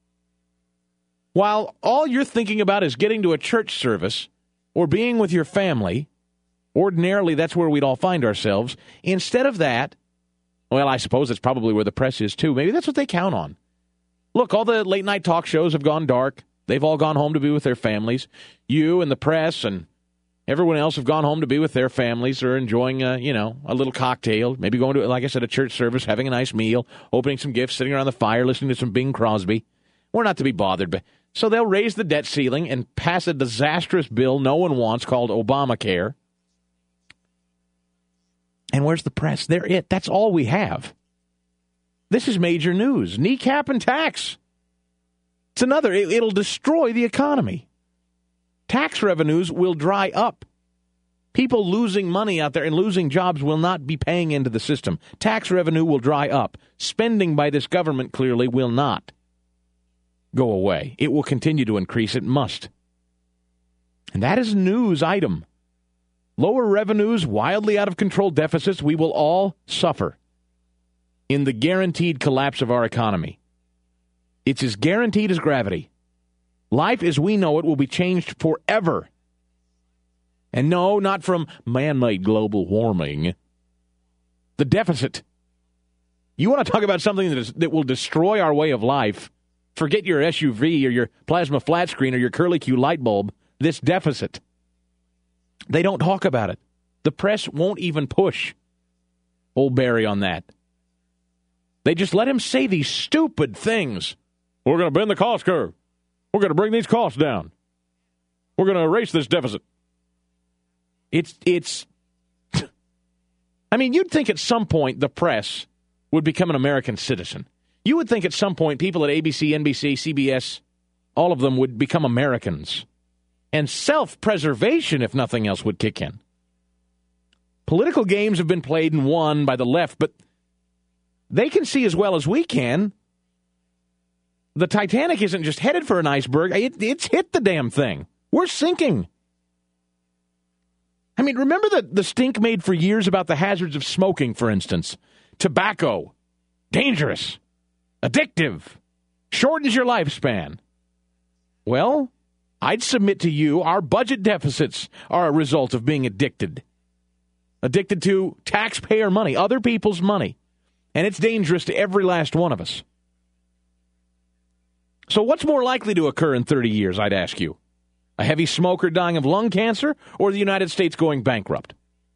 while all you're thinking about is getting to a church service or being with your family, ordinarily that's where we'd all find ourselves. Instead of that, well, I suppose that's probably where the press is too. Maybe that's what they count on. Look, all the late-night talk shows have gone dark. They've all gone home to be with their families. You and the press and everyone else have gone home to be with their families or enjoying, a, you know, a little cocktail, maybe going to, like I said, a church service, having a nice meal, opening some gifts, sitting around the fire, listening to some Bing Crosby. We're not to be bothered. But so they'll raise the debt ceiling and pass a disastrous bill no one wants called Obamacare. And where's the press? They're it. That's all we have. This is major news. Kneecap and tax. It's another. It, it'll destroy the economy. Tax revenues will dry up. People losing money out there and losing jobs will not be paying into the system. Tax revenue will dry up. Spending by this government clearly will not go away. It will continue to increase. It must. And that is a news item. Lower revenues, wildly out of control deficits, we will all suffer in the guaranteed collapse of our economy. It's as guaranteed as gravity. Life as we know it will be changed forever. And no, not from man-made global warming. The deficit. You want to talk about something that, is, that will destroy our way of life? Forget your S U V or your plasma flat screen or your curly-Q light bulb. This deficit. They don't talk about it. The press won't even push old Barry on that. They just let him say these stupid things. We're going to bend the cost curve. We're going to bring these costs down. We're going to erase this deficit. It's, it's, I mean, you'd think at some point the press would become an American citizen. You would think at some point people at A B C, N B C, C B S, all of them would become Americans. And self-preservation, if nothing else, would kick in. Political games have been played and won by the left, but they can see as well as we can. The Titanic isn't just headed for an iceberg. It, it's hit the damn thing. We're sinking. I mean, remember the, the stink made for years about the hazards of smoking, for instance? Tobacco. Dangerous. Addictive. Shortens your lifespan. Well, I'd submit to you our budget deficits are a result of being addicted. Addicted to taxpayer money, other people's money. And it's dangerous to every last one of us. So what's more likely to occur in thirty years, I'd ask you? A heavy smoker dying of lung cancer or the United States going bankrupt?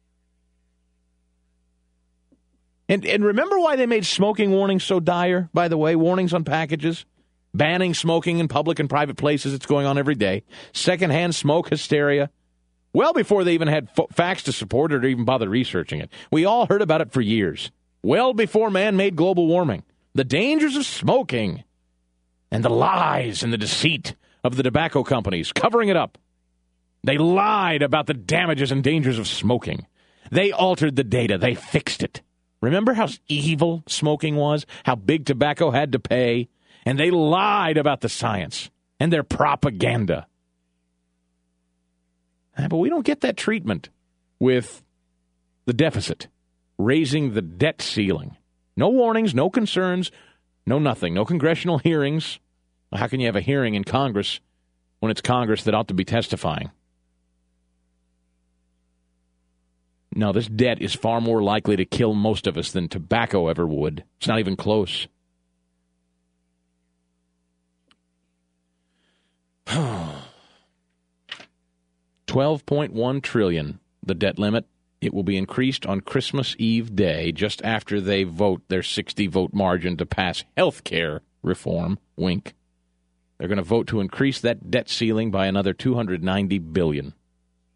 And and remember why they made smoking warnings so dire, by the way, warnings on packages? Banning smoking in public and private places. It's going on every day. Secondhand smoke hysteria. Well before they even had f- facts to support it or even bothered researching it. We all heard about it for years. Well before man-made global warming. The dangers of smoking. And the lies and the deceit of the tobacco companies covering it up. They lied about the damages and dangers of smoking. They altered the data. They fixed it. Remember how evil smoking was? How big tobacco had to pay? And they lied about the science and their propaganda. But we don't get that treatment with the deficit, raising the debt ceiling. No warnings, no concerns, no nothing, no congressional hearings. How can you have a hearing in Congress when it's Congress that ought to be testifying? No, this debt is far more likely to kill most of us than tobacco ever would. It's not even close. twelve point one trillion dollars, the debt limit. It will be increased on Christmas Eve day, just after they vote their sixty-vote margin to pass health care reform. Wink. They're going to vote to increase that debt ceiling by another two hundred ninety billion dollars.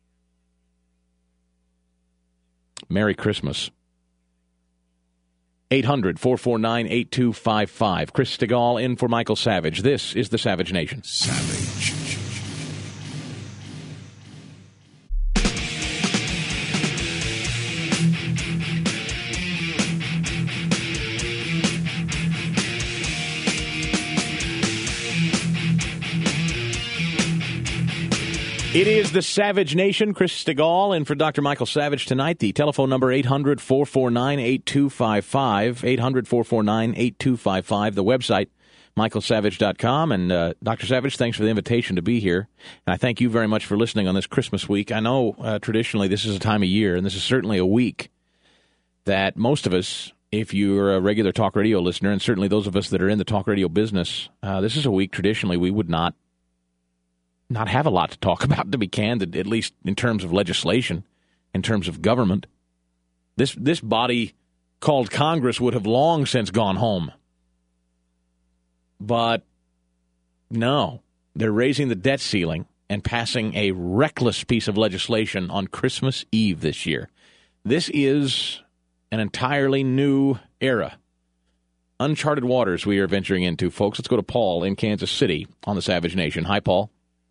Merry Christmas. eight hundred, four four nine, eight two five five. Chris Stigall in for Michael Savage. This is the Savage Nation. Savage. It is the Savage Nation. Chris Stigall in for Doctor Michael Savage tonight. The telephone number eight hundred, four four nine, eight two five five. eight hundred, four four nine, eight two five five. The website, michael savage dot com. And uh, Doctor Savage, thanks for the invitation to be here. And I thank you very much for listening on this Christmas week. I know uh, traditionally this is a time of year, and this is certainly a week that most of us if you're a regular talk radio listener, and certainly those of us that are in the talk radio business, uh, this is a week traditionally we would not not have a lot to talk about, to be candid, at least in terms of legislation, in terms of government. This this body called Congress would have long since gone home. But no, they're raising the debt ceiling and passing a reckless piece of legislation on Christmas Eve this year. This is an entirely new era. Uncharted waters we are venturing into, folks. Let's go to Paul in Kansas City on the Savage Nation. Hi, Paul.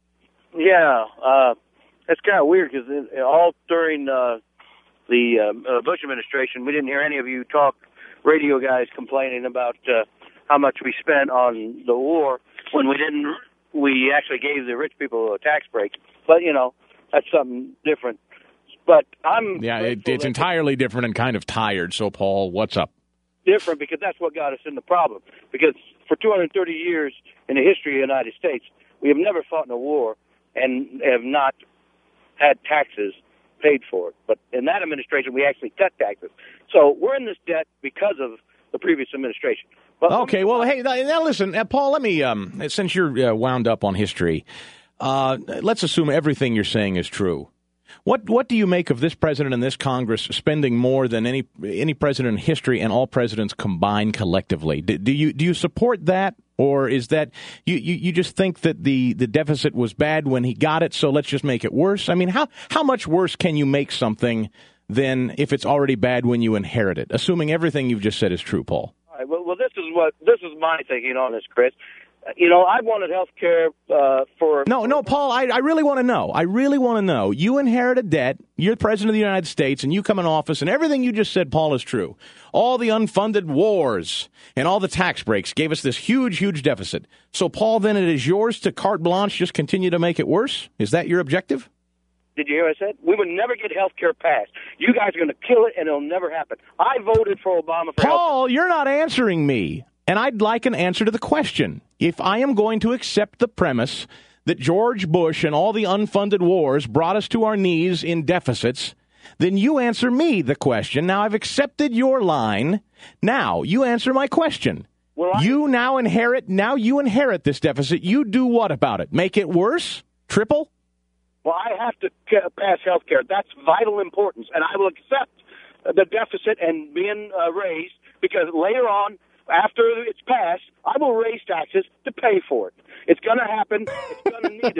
Yeah, uh, that's kind of weird because all during uh, the uh, Bush administration, we didn't hear any of you talk radio guys complaining about uh, how much we spent on the war when we didn't. We actually gave the rich people a tax break. But, you know, that's something different. But I'm yeah, it, it's entirely different and kind of tired. So, Paul, what's up? Different because that's what got us in the problem. Because for two hundred thirty years in the history of the United States, we have never fought in a war and have not had taxes paid for it. But in that administration, we actually cut taxes. So we're in this debt because of the previous administration. But okay, well, hey, now listen, uh, Paul, let me, um, since you're uh, wound up on history, uh, let's assume everything you're saying is true. What what do you make of this president and this Congress spending more than any any president in history and all presidents combined collectively? Do, do you do you support that, or is that you, you, you just think that the, the deficit was bad when he got it, so let's just make it worse? I mean, how how much worse can you make something than if it's already bad when you inherit it? Assuming everything you've just said is true, Paul. All right, well, well, this is what this is my thinking on this, Chris. You know, I wanted health care uh, for... No, no, Paul, I, I really want to know. I really want to know. You inherited debt. You're the president of the United States, and you come in office, and everything you just said, Paul, is true. All the unfunded wars and all the tax breaks gave us this huge, huge deficit. So, Paul, then it is yours to carte blanche, just continue to make it worse? Is that your objective? Did you hear what I said? We would never get health care passed. You guys are going to kill it, and it'll never happen. I voted for Obama for Paul, you're not answering me. And I'd like an answer to the question. If I am going to accept the premise that George Bush and all the unfunded wars brought us to our knees in deficits, then you answer me the question. Now, I've accepted your line. Now, you answer my question. Well, I- you now inherit, now you inherit this deficit. You do what about it? Make it worse? Triple? Well, I have to pass health care. That's vital importance. And I will accept the deficit and being uh, raised because later on, after it's passed, I will raise taxes to pay for it. It's going to happen. It's going to need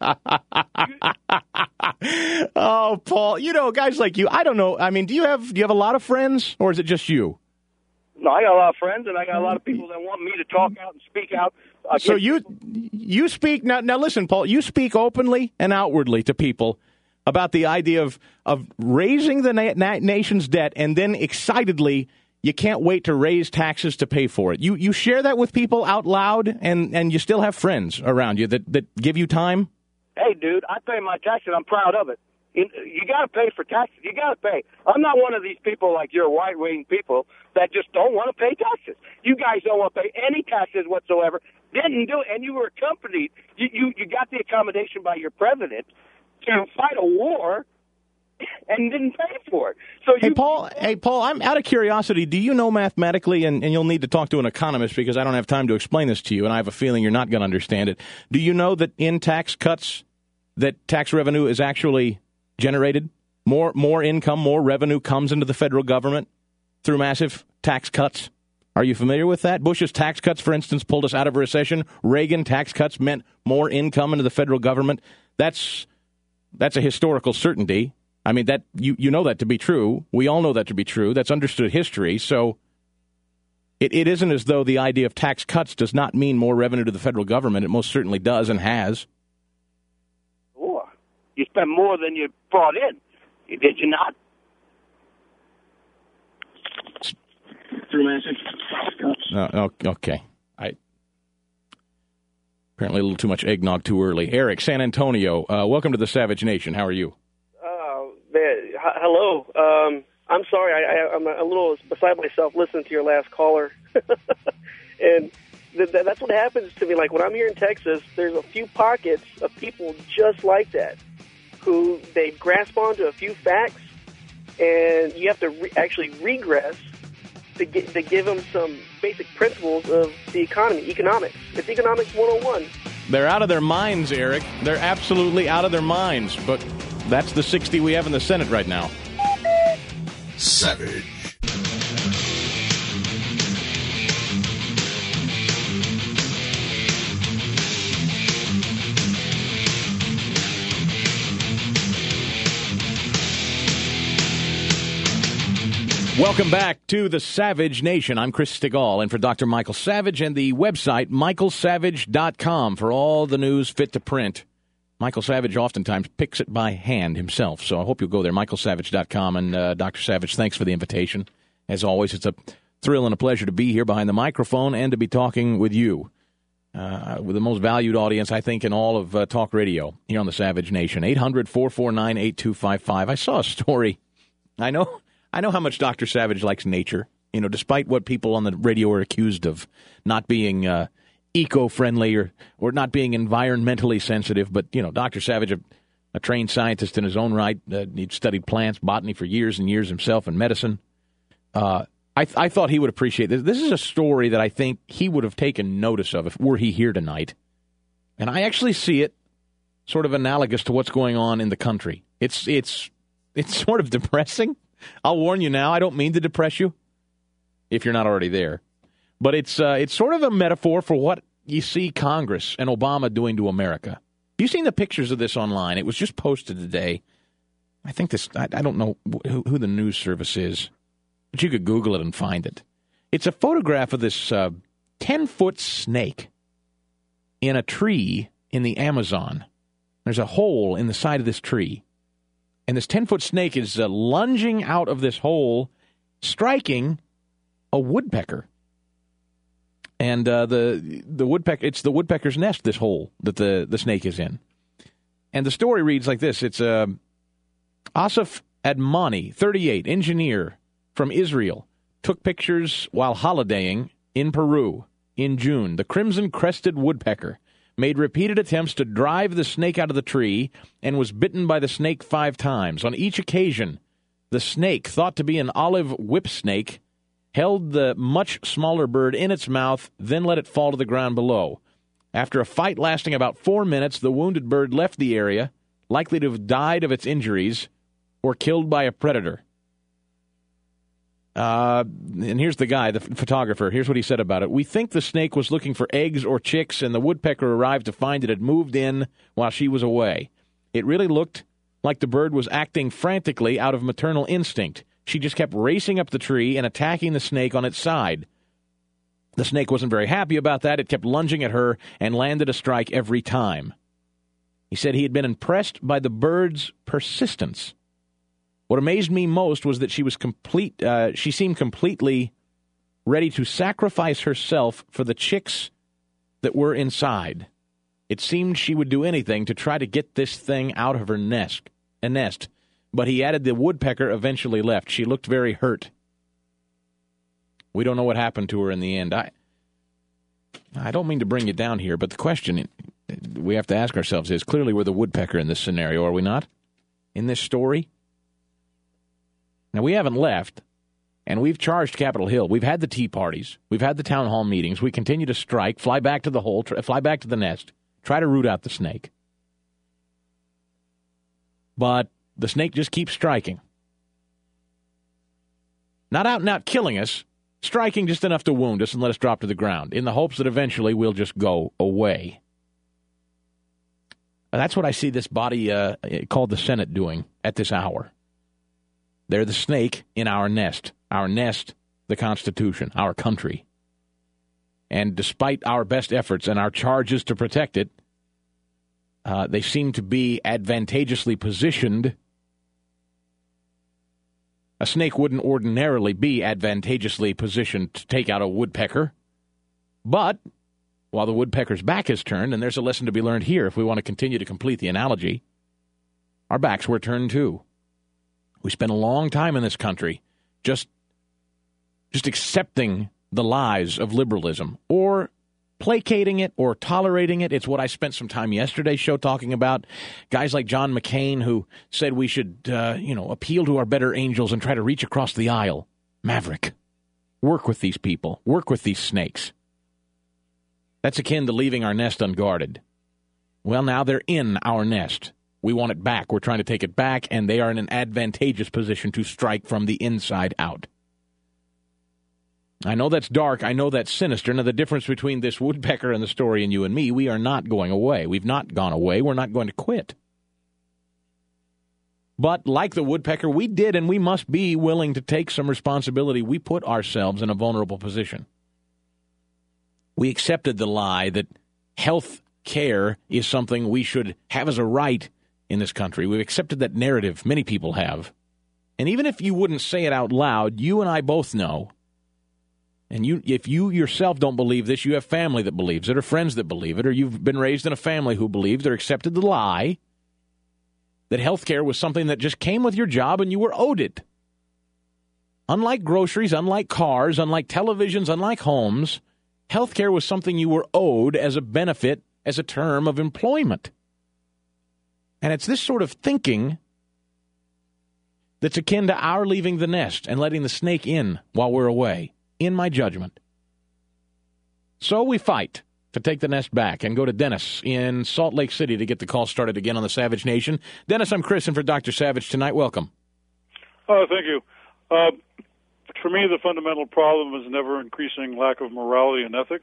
to be happening. Oh, Paul, you know, guys like you, I don't know. I mean, do you have do you have a lot of friends, or is it just you? No, I got a lot of friends, and I got a lot of people that want me to talk out and speak out. So you you speak now. Now, listen, Paul. You speak openly and outwardly to people about the idea of of raising the na- na- nation's debt, and then excitedly. You can't wait to raise taxes to pay for it. You you share that with people out loud, and, and you still have friends around you that, that give you time? Hey, dude, I pay my taxes. I'm proud of it. You, you got to pay for taxes. You got to pay. I'm not one of these people like your right-wing people that just don't want to pay taxes. You guys don't want to pay any taxes whatsoever. Didn't do it, and you were accompanied. You, you, you got the accommodation by your president to fight a war and didn't pay for it. So hey, you, Paul, hey, Paul, I'm out of curiosity. Do you know mathematically, and, and you'll need to talk to an economist because I don't have time to explain this to you, and I have a feeling you're not going to understand it. Do you know that in tax cuts, that tax revenue is actually generated? More, more income, more revenue comes into the federal government through massive tax cuts. Are you familiar with that? Bush's tax cuts, for instance, pulled us out of a recession. Reagan tax cuts meant more income into the federal government. That's that's a historical certainty. I mean, that you, you know that to be true. We all know that to be true. That's understood history. So it, it isn't as though the idea of tax cuts does not mean more revenue to the federal government. It most certainly does and has. Sure. You spent more than you brought in. Did you not? Through massive tax cuts. Uh, okay. I apparently a little too much eggnog too early. Eric, San Antonio, uh, welcome to the Savage Nation. How are you? Man, hello. Um, I'm sorry. I, I, I'm a little beside myself listening to your last caller. and th- th- that's what happens to me. Like when I'm here in Texas, there's a few pockets of people just like that who they grasp onto a few facts, and you have to re- actually regress to, get, to give them some basic principles of the economy, economics. It's economics one oh one. They're out of their minds, Eric. They're absolutely out of their minds. But that's the sixty we have in the Senate right now. Savage. Welcome back to the Savage Nation. I'm Chris Stigall, and for Doctor Michael Savage and the website michael savage dot com for all the news fit to print. Michael Savage oftentimes picks it by hand himself, so I hope you'll go there, michael savage dot com. And uh, Doctor Savage, thanks for the invitation. As always, it's a thrill and a pleasure to be here behind the microphone and to be talking with you, uh, with the most valued audience, I think, in all of uh, talk radio here on the Savage Nation. eight hundred, four four nine, eight two five five. I saw a story. I know... I know how much Doctor Savage likes nature, you know, despite what people on the radio are accused of not being uh, eco-friendly or, or not being environmentally sensitive. But, you know, Doctor Savage, a, a trained scientist in his own right, uh, he'd studied plants, botany for years and years himself, and medicine. Uh, I, th- I thought he would appreciate this. This is a story that I think he would have taken notice of if were he here tonight. And I actually see it sort of analogous to what's going on in the country. It's it's it's sort of depressing. I'll warn you now, I don't mean to depress you, if you're not already there. But it's uh, it's sort of a metaphor for what you see Congress and Obama doing to America. Have you seen the pictures of this online? It was just posted today. I think this, I, I don't know who, who the news service is, but you could Google it and find it. It's a photograph of this uh, ten-foot snake in a tree in the Amazon. There's a hole in the side of this tree. And this ten-foot snake is uh, lunging out of this hole, striking a woodpecker. And uh, the the woodpecker, it's the woodpecker's nest, this hole that the, the snake is in. And the story reads like this. It's uh, Asif Admani, thirty-eight, engineer from Israel, took pictures while holidaying in Peru in June. The crimson-crested woodpecker made repeated attempts to drive the snake out of the tree and was bitten by the snake five times. On each occasion, the snake, thought to be an olive whip snake, held the much smaller bird in its mouth, then let it fall to the ground below. After a fight lasting about four minutes, the wounded bird left the area, likely to have died of its injuries or killed by a predator. Uh, and here's the guy, the photographer. Here's what he said about it. We think the snake was looking for eggs or chicks, and the woodpecker arrived to find it had moved in while she was away. It really looked like the bird was acting frantically out of maternal instinct. She just kept racing up the tree and attacking the snake on its side. The snake wasn't very happy about that. It kept lunging at her and landed a strike every time. He said he had been impressed by the bird's persistence. What amazed me most was that she was complete. Uh, she seemed completely ready to sacrifice herself for the chicks that were inside. It seemed she would do anything to try to get this thing out of her nest. A nest. But he added the woodpecker eventually left. She looked very hurt. We don't know what happened to her in the end. I, I don't mean to bring you down here, but the question we have to ask ourselves is, clearly we're the woodpecker in this scenario, are we not? In this story? Now, we haven't left, and we've charged Capitol Hill. We've had the tea parties. We've had the town hall meetings. We continue to strike, fly back to the hole, try, fly back to the nest, try to root out the snake. But the snake just keeps striking. Not out and out killing us, striking just enough to wound us and let us drop to the ground, in the hopes that eventually we'll just go away. That's what I see this body uh, called the Senate doing at this hour. They're the snake in our nest. Our nest, the Constitution, our country. And despite our best efforts and our charges to protect it, uh, they seem to be advantageously positioned. A snake wouldn't ordinarily be advantageously positioned to take out a woodpecker. But while the woodpecker's back is turned, and there's a lesson to be learned here if we want to continue to complete the analogy, our backs were turned too. We spent a long time in this country just, just accepting the lies of liberalism or placating it or tolerating it. It's what I spent some time yesterday's show talking about. Guys like John McCain who said we should, uh, you know, appeal to our better angels and try to reach across the aisle. Maverick. Work with these people. Work with these snakes. That's akin to leaving our nest unguarded. Well, now they're in our nest. We want it back. We're trying to take it back, and they are in an advantageous position to strike from the inside out. I know that's dark. I know that's sinister. Now, the difference between this woodpecker and the story and you and me, we are not going away. We've not gone away. We're not going to quit. But like the woodpecker, we did and we must be willing to take some responsibility. We put ourselves in a vulnerable position. We accepted the lie that health care is something we should have as a right in this country. We've accepted that narrative. Many people have. And even if you wouldn't say it out loud, you and I both know. And you, if you yourself don't believe this, you have family that believes it or friends that believe it, or you've been raised in a family who believes or accepted the lie that health care was something that just came with your job and you were owed it. Unlike groceries, unlike cars, unlike televisions, unlike homes, health care was something you were owed as a benefit, as a term of employment. And it's this sort of thinking that's akin to our leaving the nest and letting the snake in while we're away, in my judgment. So we fight to take the nest back and go to Dennis in Salt Lake City to get the call started again on the Savage Nation. Dennis, I'm Chris, and for Doctor Savage tonight, welcome. Oh, thank you. Uh, for me, the fundamental problem is never-increasing lack of morality and ethics.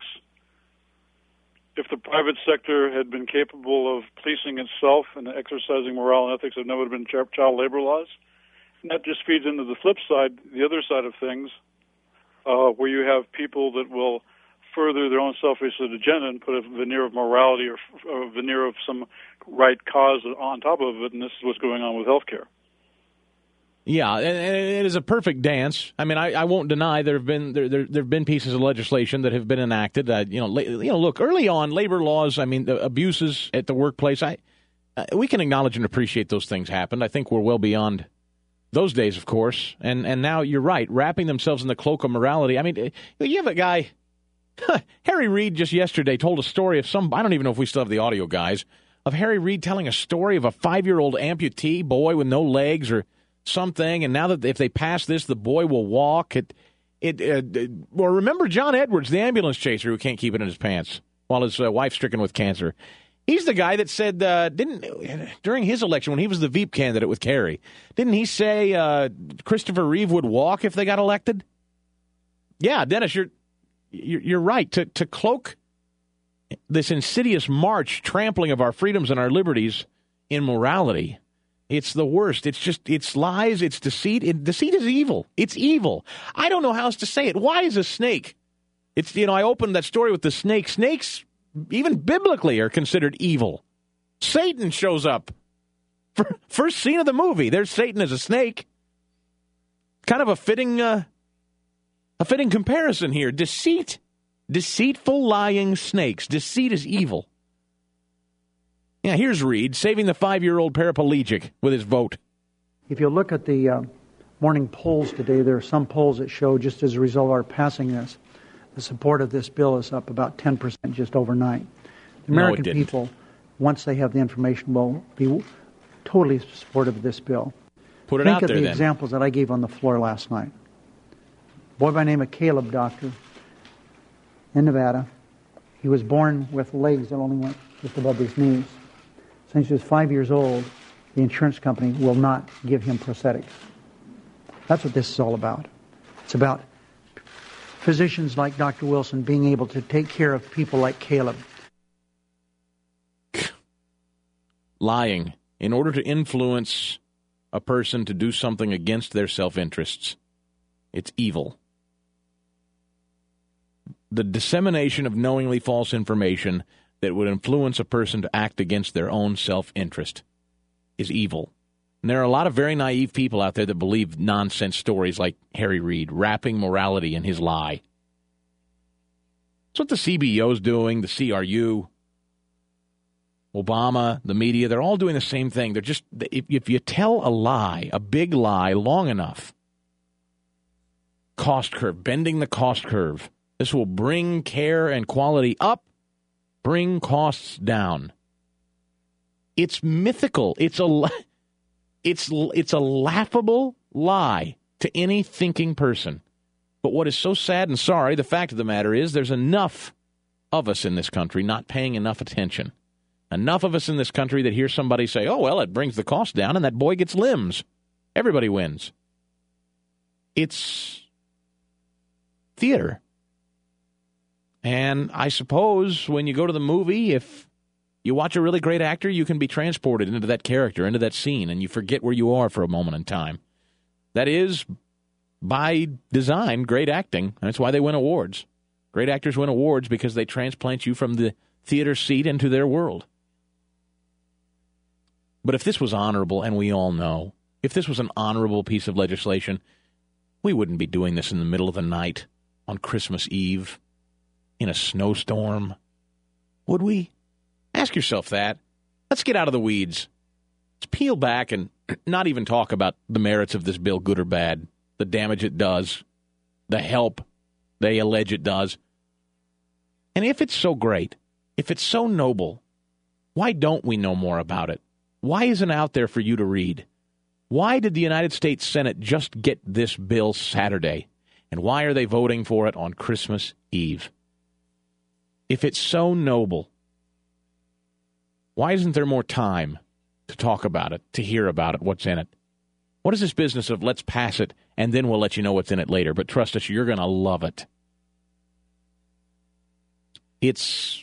If the private sector had been capable of policing itself and exercising morale and ethics, there never would have been child labor laws. And that just feeds into the flip side, the other side of things, uh, where you have people that will further their own selfish agenda and put a veneer of morality or, or a veneer of some right cause on top of it, and this is what's going on with healthcare. Yeah, and it is a perfect dance. I mean, I, I won't deny there have been there there there have been pieces of legislation that have been enacted. Uh, you know, la- you know, look, early on, labor laws. I mean, the abuses at the workplace. I uh, we can acknowledge and appreciate those things happened. I think we're well beyond those days, of course. And and now you're right, wrapping themselves in the cloak of morality. I mean, you have a guy. Harry Reid just yesterday told a story of some, I don't even know if we still have the audio, guys, of Harry Reid telling a story of a five-year-old amputee boy with no legs or something, and now that if they pass this, the boy will walk. It, it, uh, well, remember John Edwards, the ambulance chaser who can't keep it in his pants while his uh, wife's stricken with cancer. He's the guy that said, uh, didn't during his election, when he was the Veep candidate with Kerry, didn't he say uh, Christopher Reeve would walk if they got elected? Yeah, Dennis, you're You're right. To, to cloak this insidious march, trampling of our freedoms and our liberties in morality, it's the worst. It's just, it's lies, it's deceit. It, deceit is evil. It's evil. I don't know how else to say it. Why is a snake? It's, you know, I opened that story with the snake. Snakes, even biblically, are considered evil. Satan shows up. First scene of the movie, there's Satan as a snake. Kind of a fitting... Uh, A fitting comparison here. Deceit. Deceitful, lying snakes. Deceit is evil. Yeah, here's Reid saving the five-year-old paraplegic with his vote. If you look at the uh, morning polls today, there are some polls that show just as a result of our passing this, the support of this bill is up about ten percent just overnight. The American no, it didn't. people, once they have the information, will be totally supportive of this bill. Put it Think out of there, the then. examples that I gave on the floor last night. Boy by the name of Caleb, doctor, in Nevada. He was born with legs that only went just above his knees. Since he was five years old, the insurance company will not give him prosthetics. That's what this is all about. It's about physicians like Doctor Wilson being able to take care of people like Caleb. Lying in order to influence a person to do something against their self-interests. It's evil. The dissemination of knowingly false information that would influence a person to act against their own self-interest is evil. And there are a lot of very naive people out there that believe nonsense stories like Harry Reid, wrapping morality in his lie. That's what the C B O's doing, the C R U, Obama, the media, they're all doing the same thing. They're just, if, if you tell a lie, a big lie, long enough, cost curve, bending the cost curve. This will bring care and quality up, bring costs down. It's mythical. It's a, it's, it's a laughable lie to any thinking person. But what is so sad and sorry, the fact of the matter is there's enough of us in this country not paying enough attention. Enough of us in this country that hear somebody say, oh, well, it brings the cost down, and that boy gets limbs. Everybody wins. It's theater. And I suppose when you go to the movie, if you watch a really great actor, you can be transported into that character, into that scene, and you forget where you are for a moment in time. That is, by design, great acting. That's why they win awards. Great actors win awards because they transplant you from the theater seat into their world. But if this was honorable, and we all know, if this was an honorable piece of legislation, we wouldn't be doing this in the middle of the night on Christmas Eve in a snowstorm, would we? Ask yourself that. Let's get out of the weeds. Let's peel back and not even talk about the merits of this bill, good or bad, the damage it does, the help they allege it does. And if it's so great, if it's so noble, why don't we know more about it? Why isn't it out there for you to read? Why did the United States Senate just get this bill Saturday? And why are they voting for it on Christmas Eve? If it's so noble, why isn't there more time to talk about it, to hear about it, what's in it? What is this business of let's pass it, and then we'll let you know what's in it later? But trust us, you're going to love it. It's,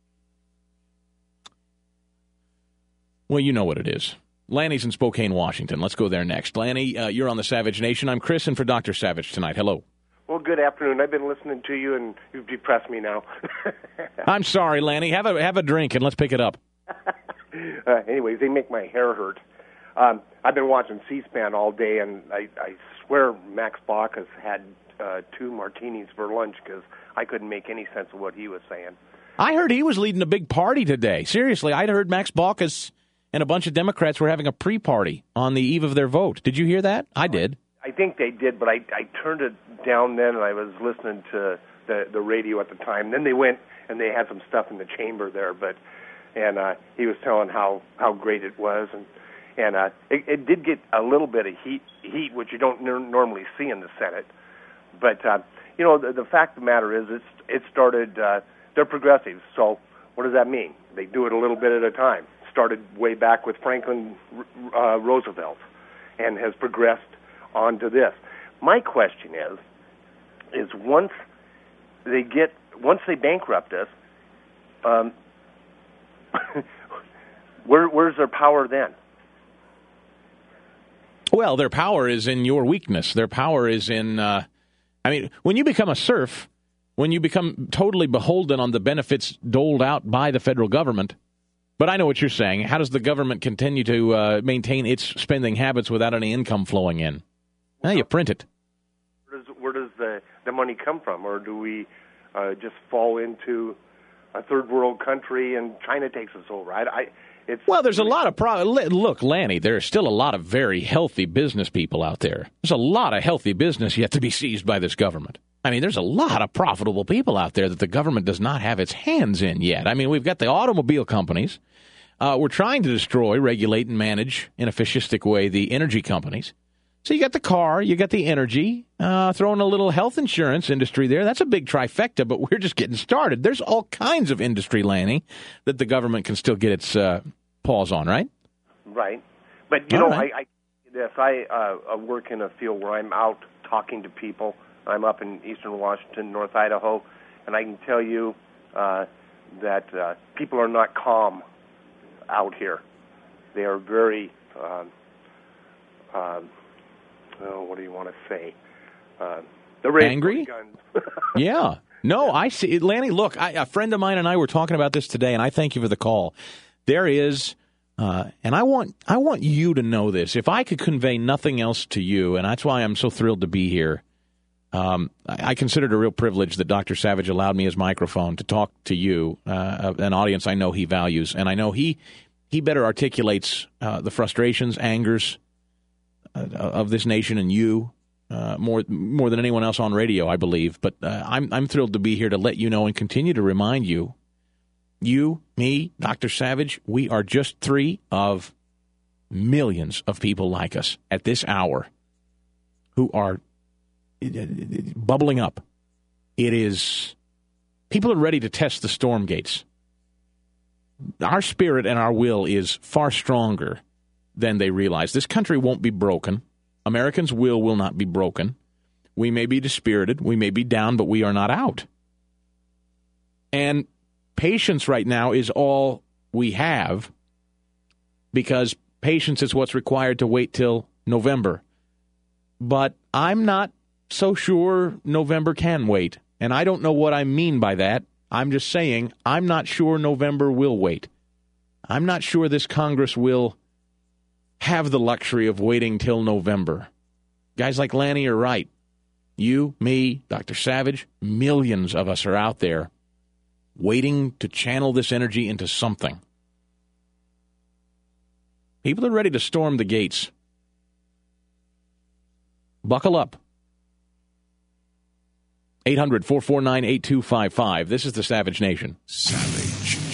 well, you know what it is. Lanny's in Spokane, Washington. Let's go there next. Lanny, uh, you're on the Savage Nation. I'm Chris, and for Doctor Savage tonight. Hello. Well, good afternoon. I've been listening to you, and you've depressed me now. I'm sorry, Lanny. Have a have a drink, and let's pick it up. uh, anyways, they make my hair hurt. Um, I've been watching C-SPAN all day, and I, I swear Max Baucus has had uh, two martinis for lunch because I couldn't make any sense of what he was saying. I heard he was leading a big party today. Seriously, I'd heard Max Baucus and a bunch of Democrats were having a pre-party on the eve of their vote. Did you hear that? I did. I think they did, but I, I turned it down then, and I was listening to the, the radio at the time. Then they went, and they had some stuff in the chamber there, but and uh, he was telling how, how great it was, and and uh, it, it did get a little bit of heat, heat which you don't n- normally see in the Senate. But, uh, you know, the, the fact of the matter is it's, it started, uh, they're progressives, so what does that mean? They do it a little bit at a time. Started way back with Franklin uh, Roosevelt and has progressed on to this. My question is, is once they get, once they bankrupt us, um, where, where's their power then? Well, their power is in your weakness. Their power is in, uh, I mean, when you become a serf, when you become totally beholden on the benefits doled out by the federal government. But I know what you're saying. How does the government continue to uh, maintain its spending habits without any income flowing in? Now you print it. Where does, where does the, the money come from? Or do we uh, just fall into a third world country and China takes us over? I, I, it's well, there's a lot of pro- look, Lanny. There's still a lot of very healthy business people out there. There's a lot of healthy business yet to be seized by this government. I mean, there's a lot of profitable people out there that the government does not have its hands in yet. I mean, we've got the automobile companies. Uh, we're trying to destroy, regulate, and manage in a fascistic way the energy companies. So you got the car, you got the energy, uh, throwing a little health insurance industry there. That's a big trifecta, but we're just getting started. There's all kinds of industry, Lanny, that the government can still get its uh, paws on, right? Right. But, you all know, right. I, I this I uh, work in a field where I'm out talking to people. I'm up in eastern Washington, North Idaho, and I can tell you uh, that uh, people are not calm out here. They are very, uh, uh, oh, what do you want to say? Uh, they're ready angry. for guns. Yeah. No, I see. Lanny, look, I, a friend of mine and I were talking about this today, and I thank you for the call. There is, uh, and I want I want you to know this. If I could convey nothing else to you, and that's why I'm so thrilled to be here, Um, I, I consider it a real privilege that Doctor Savage allowed me his microphone to talk to you, uh, an audience I know he values. And I know he he better articulates uh, the frustrations, angers uh, of this nation and you uh, more more than anyone else on radio, I believe. But uh, I'm I'm thrilled to be here to let you know and continue to remind you, you, me, Doctor Savage, we are just three of millions of people like us at this hour who are bubbling up. It is, people are ready to test the storm gates. Our spirit and our will is far stronger than they realize. This country won't be broken. Americans' will will not be broken. We may be dispirited. We may be down, but we are not out. And patience right now is all we have, because patience is what's required to wait till November. But I'm not so sure November can wait. And I don't know what I mean by that. I'm just saying I'm not sure November will wait. I'm not sure this Congress will have the luxury of waiting till November. Guys like Lanny are right. You, me, Doctor Savage, millions of us are out there waiting to channel this energy into something. People are ready to storm the gates. Buckle up. eight hundred, four four nine, eight two five five. This is the Savage Nation. Savage.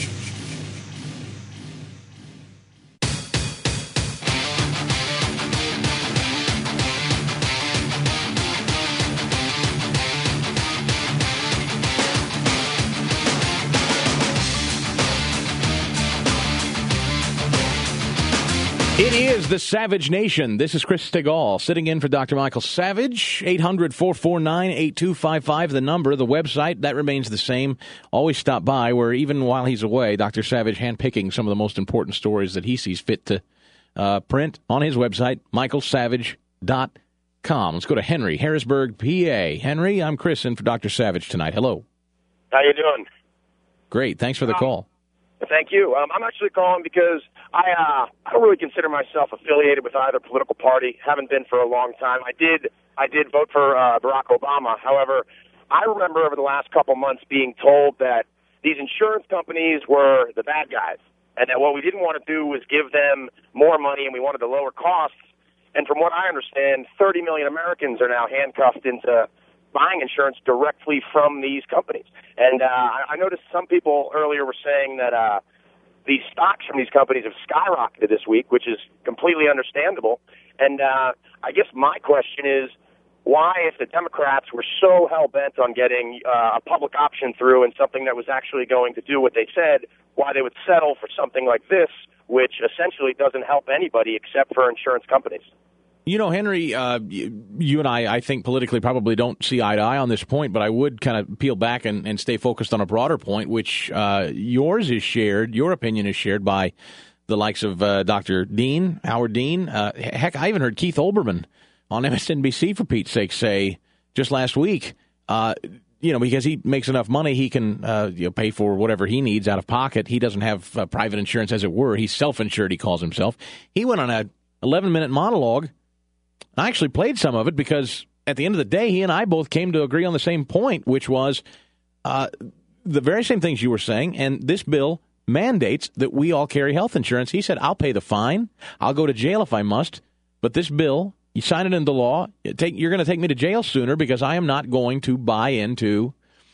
It is the Savage Nation. This is Chris Stigall sitting in for Doctor Michael Savage. eight hundred, four four nine, eight two five five, the number. The website, that remains the same. Always stop by, where even while he's away, Doctor Savage handpicking some of the most important stories that he sees fit to uh, print on his website, michael savage dot com. Let's go to Henry, Harrisburg, P A. Henry, I'm Chris in for Doctor Savage tonight. Hello. How you doing? Great. Thanks for the um, call. Thank you. Um, I'm actually calling because I uh, I don't really consider myself affiliated with either political party. Haven't been for a long time. I did I did vote for uh, Barack Obama. However, I remember over the last couple months being told that these insurance companies were the bad guys, and that what we didn't want to do was give them more money, and we wanted to lower costs. And from what I understand, thirty million Americans are now handcuffed into buying insurance directly from these companies. And uh, I noticed some people earlier were saying that uh, the stocks from these companies have skyrocketed this week, which is completely understandable. And uh, I guess my question is, why, if the Democrats were so hell-bent on getting uh, a public option through and something that was actually going to do what they said, why they would settle for something like this, which essentially doesn't help anybody except for insurance companies? You know, Henry, uh, you and I, I think politically probably don't see eye to eye on this point, but I would kind of peel back and, and stay focused on a broader point, which uh, yours is shared, your opinion is shared by the likes of uh, Doctor Dean, Howard Dean. Uh, heck, I even heard Keith Olbermann on M S N B C, for Pete's sake, say just last week, uh, you know, because he makes enough money, he can uh, you know, pay for whatever he needs out of pocket. He doesn't have uh, private insurance, as it were. He's self-insured, he calls himself. He went on a eleven-minute monologue. I actually played some of it because at the end of the day, he and I both came to agree on the same point, which was uh, the very same things you were saying. And this bill mandates that we all carry health insurance. He said, I'll pay the fine. I'll go to jail if I must. But this bill, you sign it into law. You take, you're going to take me to jail sooner because I am not going to buy into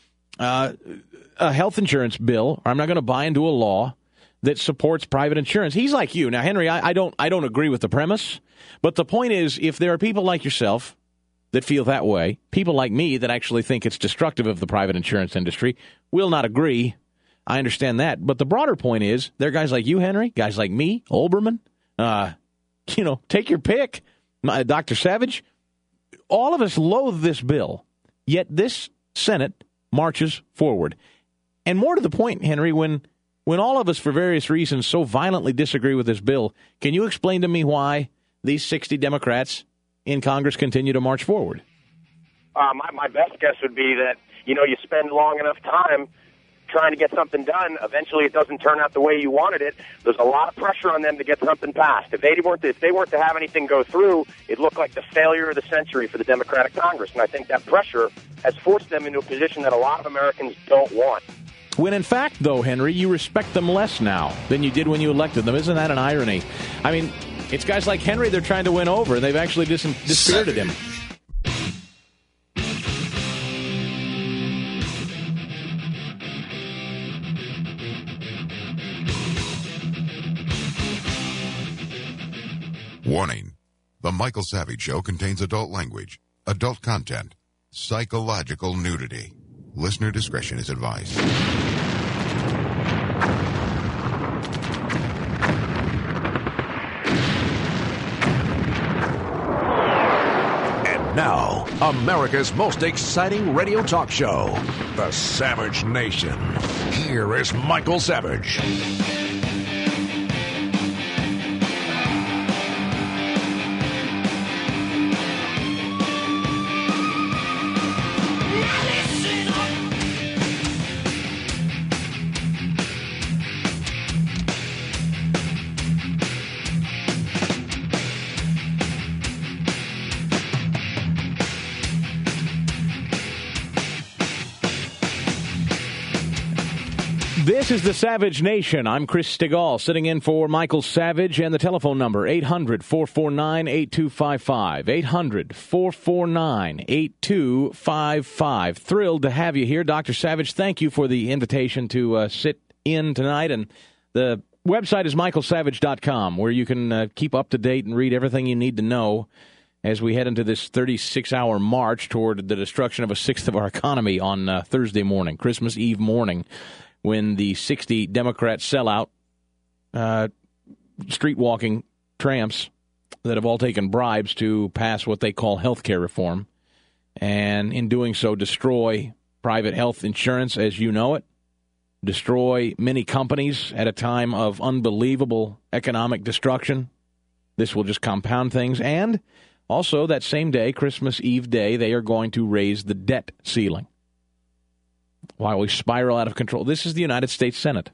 uh, a health insurance bill, or I'm not going to buy into a law that supports private insurance. He's like you. Now, Henry, I, I don't I don't agree with the premise. But the point is, if there are people like yourself that feel that way, people like me that actually think it's destructive of the private insurance industry, will not agree. I understand that. But the broader point is, there are guys like you, Henry, guys like me, Olbermann, uh, you know, take your pick, Doctor Savage. All of us loathe this bill, yet this Senate marches forward. And more to the point, Henry, when when all of us, for various reasons, so violently disagree with this bill, can you explain to me why these sixty Democrats in Congress continue to march forward? Uh, my, my best guess would be that, you know, you spend long enough time trying to get something done. Eventually it doesn't turn out the way you wanted it. There's a lot of pressure on them to get something passed. If they weren't to, if they weren't to have anything go through, it looked like the failure of the century for the Democratic Congress. And I think that pressure has forced them into a position that a lot of Americans don't want. When in fact, though, Henry, you respect them less now than you did when you elected them. Isn't that an irony? I mean, it's guys like Henry they're trying to win over. They've actually dis- dispirited him. Warning. The Michael Savage Show contains adult language, adult content, psychological nudity. Listener discretion is advised. Now, America's most exciting radio talk show, The Savage Nation. Here is Michael Savage. This is the Savage Nation. I'm Chris Stigall, sitting in for Michael Savage, and the telephone number, eight hundred, four four nine, eight two five five, eight hundred, four four nine, eight two five five. Thrilled to have you here. Doctor Savage, thank you for the invitation to uh, sit in tonight, and the website is michael savage dot com, where you can uh, keep up to date and read everything you need to know as we head into this thirty-six hour march toward the destruction of a sixth of our economy on uh, Thursday morning, Christmas Eve morning, when the sixty Democrat sellout, uh, street-walking tramps that have all taken bribes to pass what they call health care reform, and in doing so destroy private health insurance as you know it, destroy many companies at a time of unbelievable economic destruction. This will just compound things. And also that same day, Christmas Eve day, they are going to raise the debt ceiling while we spiral out of control. This is the United States Senate.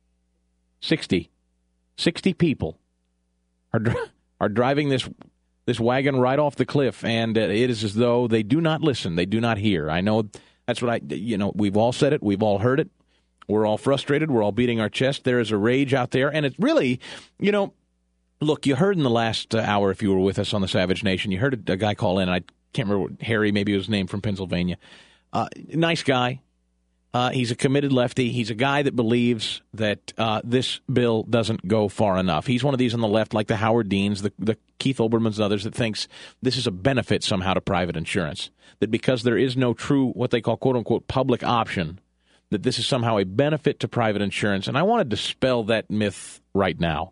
sixty. sixty people are are driving this this wagon right off the cliff, and it is as though they do not listen. They do not hear. I know that's what I, you know, we've all said it. We've all heard it. We're all frustrated. We're all beating our chest. There is a rage out there, and it's really, you know, look, you heard in the last uh, hour, if you were with us on the Savage Nation, you heard a, a guy call in. I can't remember what, Harry, maybe it was his name, from Pennsylvania. Uh, nice guy. Uh, he's a committed lefty. He's a guy that believes that uh, this bill doesn't go far enough. He's one of these on the left, like the Howard Deans, the, the Keith Olbermanns and others, that thinks this is a benefit somehow to private insurance, that because there is no true, what they call, quote-unquote, public option, that this is somehow a benefit to private insurance. And I want to dispel that myth right now.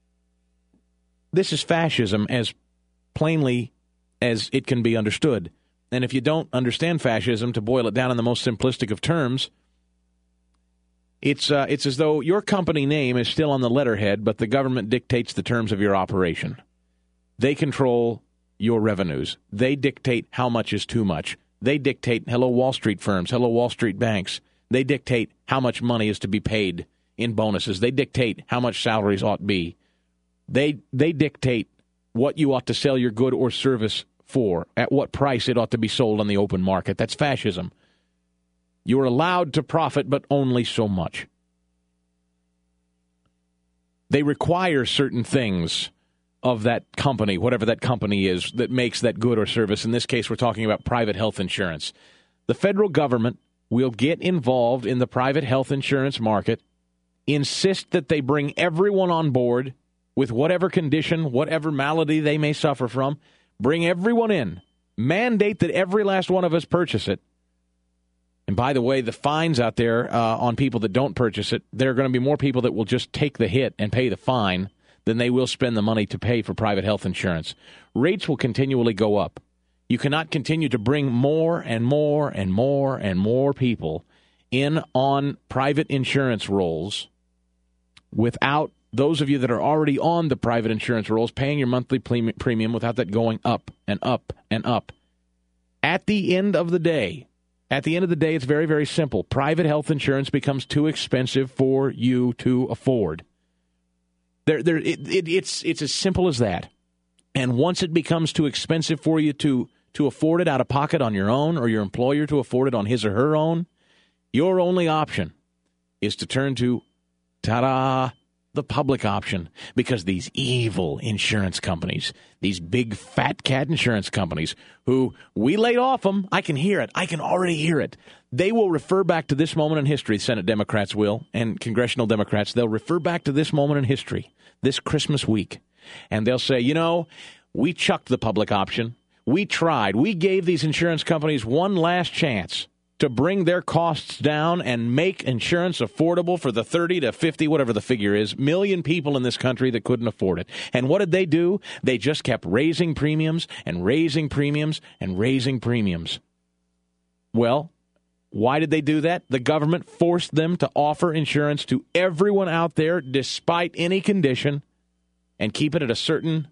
This is fascism as plainly as it can be understood. And if you don't understand fascism, to boil it down in the most simplistic of terms, it's uh, it's as though your company name is still on the letterhead, but the government dictates the terms of your operation. They control your revenues. They dictate how much is too much. They dictate, hello, Wall Street firms, hello, Wall Street banks. They dictate how much money is to be paid in bonuses. They dictate how much salaries ought to be. They they dictate what you ought to sell your good or service for, at what price it ought to be sold on the open market. That's fascism. You are allowed to profit, but only so much. They require certain things of that company, whatever that company is that makes that good or service. In this case, we're talking about private health insurance. The federal government will get involved in the private health insurance market, insist that they bring everyone on board with whatever condition, whatever malady they may suffer from. Bring everyone in. Mandate that every last one of us purchase it. And by the way, the fines out there uh, on people that don't purchase it, there are going to be more people that will just take the hit and pay the fine than they will spend the money to pay for private health insurance. Rates will continually go up. You cannot continue to bring more and more and more and more people in on private insurance rolls without those of you that are already on the private insurance rolls paying your monthly premium without that going up and up and up. At the end of the day, at the end of the day, it's very, very simple. Private health insurance becomes too expensive for you to afford. There, there, it, it, it's it's as simple as that. And once it becomes too expensive for you to to afford it out of pocket on your own, or your employer to afford it on his or her own, your only option is to turn to, ta-da, the public option, because these evil insurance companies, these big fat cat insurance companies who we laid off them, I can hear it. I can already hear it. They will refer back to this moment in history, Senate Democrats will, and congressional Democrats. They'll refer back to this moment in history, this Christmas week, and they'll say, you know, we chucked the public option. We tried. We gave these insurance companies one last chance to bring their costs down and make insurance affordable for the thirty to fifty, whatever the figure is, million people in this country that couldn't afford it. And what did they do? They just kept raising premiums and raising premiums and raising premiums. Well, why did they do that? The government forced them to offer insurance to everyone out there despite any condition and keep it at a certain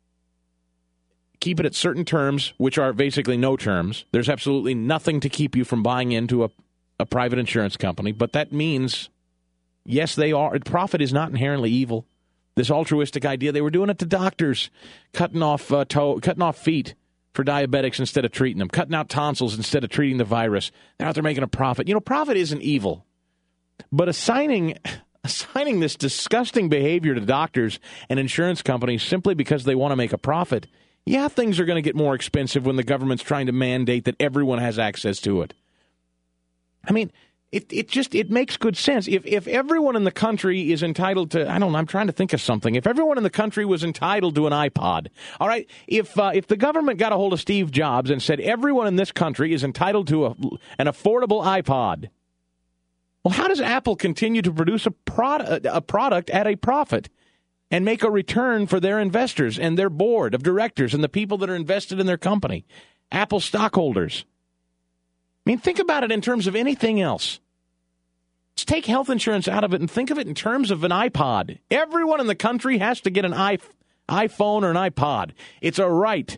keep it at certain terms, which are basically no terms. There's absolutely nothing to keep you from buying into a, a private insurance company, but that means, yes, they are. Profit is not inherently evil. This altruistic idea, they were doing it to doctors, cutting off uh, toe, cutting off feet for diabetics instead of treating them, cutting out tonsils instead of treating the virus. They're out there making a profit. You know, profit isn't evil, but assigning assigning this disgusting behavior to doctors and insurance companies simply because they want to make a profit. Yeah, things are going to get more expensive when the government's trying to mandate that everyone has access to it. I mean, it it just it makes good sense. If if everyone in the country is entitled to, I don't know, I'm trying to think of something. If everyone in the country was entitled to an iPod, all right, if uh, if the government got a hold of Steve Jobs and said everyone in this country is entitled to a, an affordable iPod, well, how does Apple continue to produce a product a product at a profit and make a return for their investors and their board of directors and the people that are invested in their company, Apple stockholders? I mean, think about it in terms of anything else. Let's take health insurance out of it and think of it in terms of an iPod. Everyone in the country has to get an iPhone or an iPod. It's a right.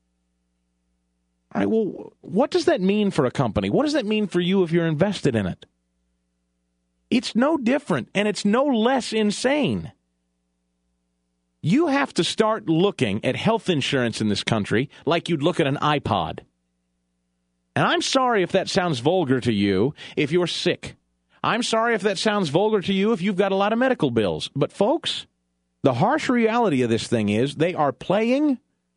All right, well, what does that mean for a company? What does that mean for you if you're invested in it? It's no different, and it's no less insane. You have to start looking at health insurance in this country like you'd look at an iPod. And I'm sorry if that sounds vulgar to you if you're sick. I'm sorry if that sounds vulgar to you if you've got a lot of medical bills. But, folks, the harsh reality of this thing is they are playing,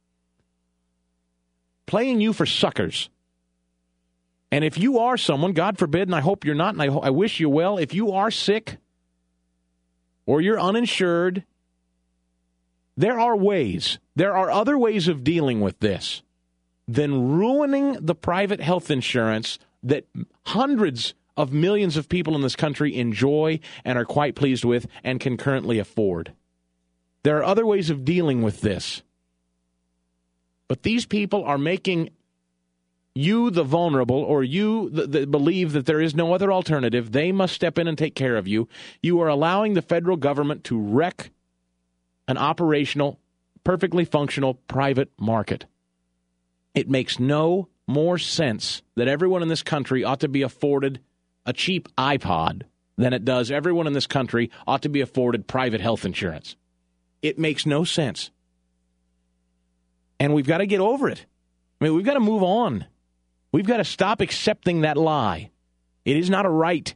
playing you for suckers. And if you are someone, God forbid, and I hope you're not, and I, I wish you well, if you are sick or you're uninsured, there are ways, there are other ways of dealing with this than ruining the private health insurance that hundreds of millions of people in this country enjoy and are quite pleased with and can currently afford. There are other ways of dealing with this. But these people are making you, the vulnerable, or you that believe that there is no other alternative, they must step in and take care of you. You are allowing the federal government to wreck an operational, perfectly functional private market. It makes no more sense that everyone in this country ought to be afforded a cheap iPod than it does everyone in this country ought to be afforded private health insurance. It makes no sense. And we've got to get over it. I mean, we've got to move on. We've got to stop accepting that lie. It is not a right.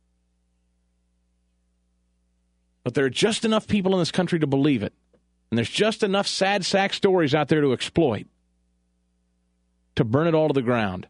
But there are just enough people in this country to believe it. And there's just enough sad sack stories out there to exploit, to burn it all to the ground.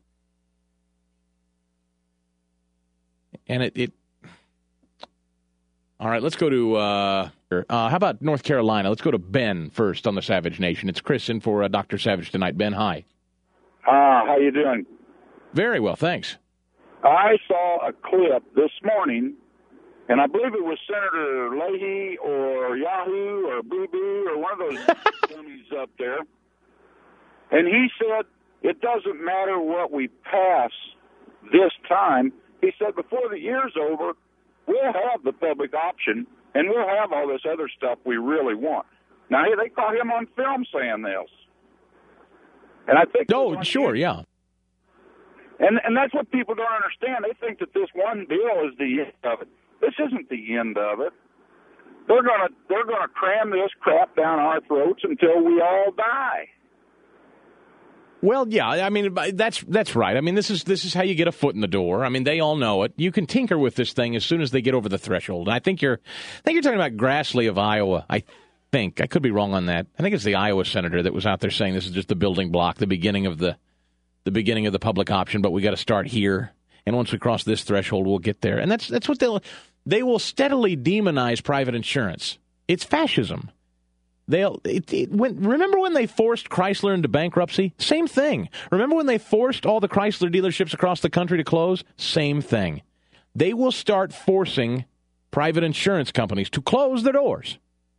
And it, it all right, let's go to, uh, uh, how about North Carolina? Let's go to Ben first on the Savage Nation. It's Chris in for uh, Doctor Savage tonight. Ben, hi. Ah, uh, how you doing? Very well, thanks. I saw a clip this morning, and I believe it was Senator Leahy or Yahoo or Boo Boo or one of those dummies up there. And he said, it doesn't matter what we pass this time. He said, before the year's over, we'll have the public option, and we'll have all this other stuff we really want. Now, they caught him on film saying this. And I think... Oh, sure, yeah. And and that's what people don't understand. They think that this one bill is the end of it. This isn't the end of it. They're gonna they're gonna cram this crap down our throats until we all die. Well, yeah, I mean that's that's right. I mean this is this is how you get a foot in the door. I mean they all know it. You can tinker with this thing as soon as they get over the threshold. And I think you're I think you're talking about Grassley of Iowa. I think I could be wrong on that. I think it's the Iowa senator that was out there saying this is just the building block, the beginning of the the beginning of the public option, but we got to start here. And once we cross this threshold, we'll get there. And that's that's what they'll they will steadily demonize private insurance. It's fascism. They'll it, it, when, remember when they forced Chrysler into bankruptcy? Same thing. Remember when they forced all the Chrysler dealerships across the country to close? Same thing. They will start forcing private insurance companies to close their doors.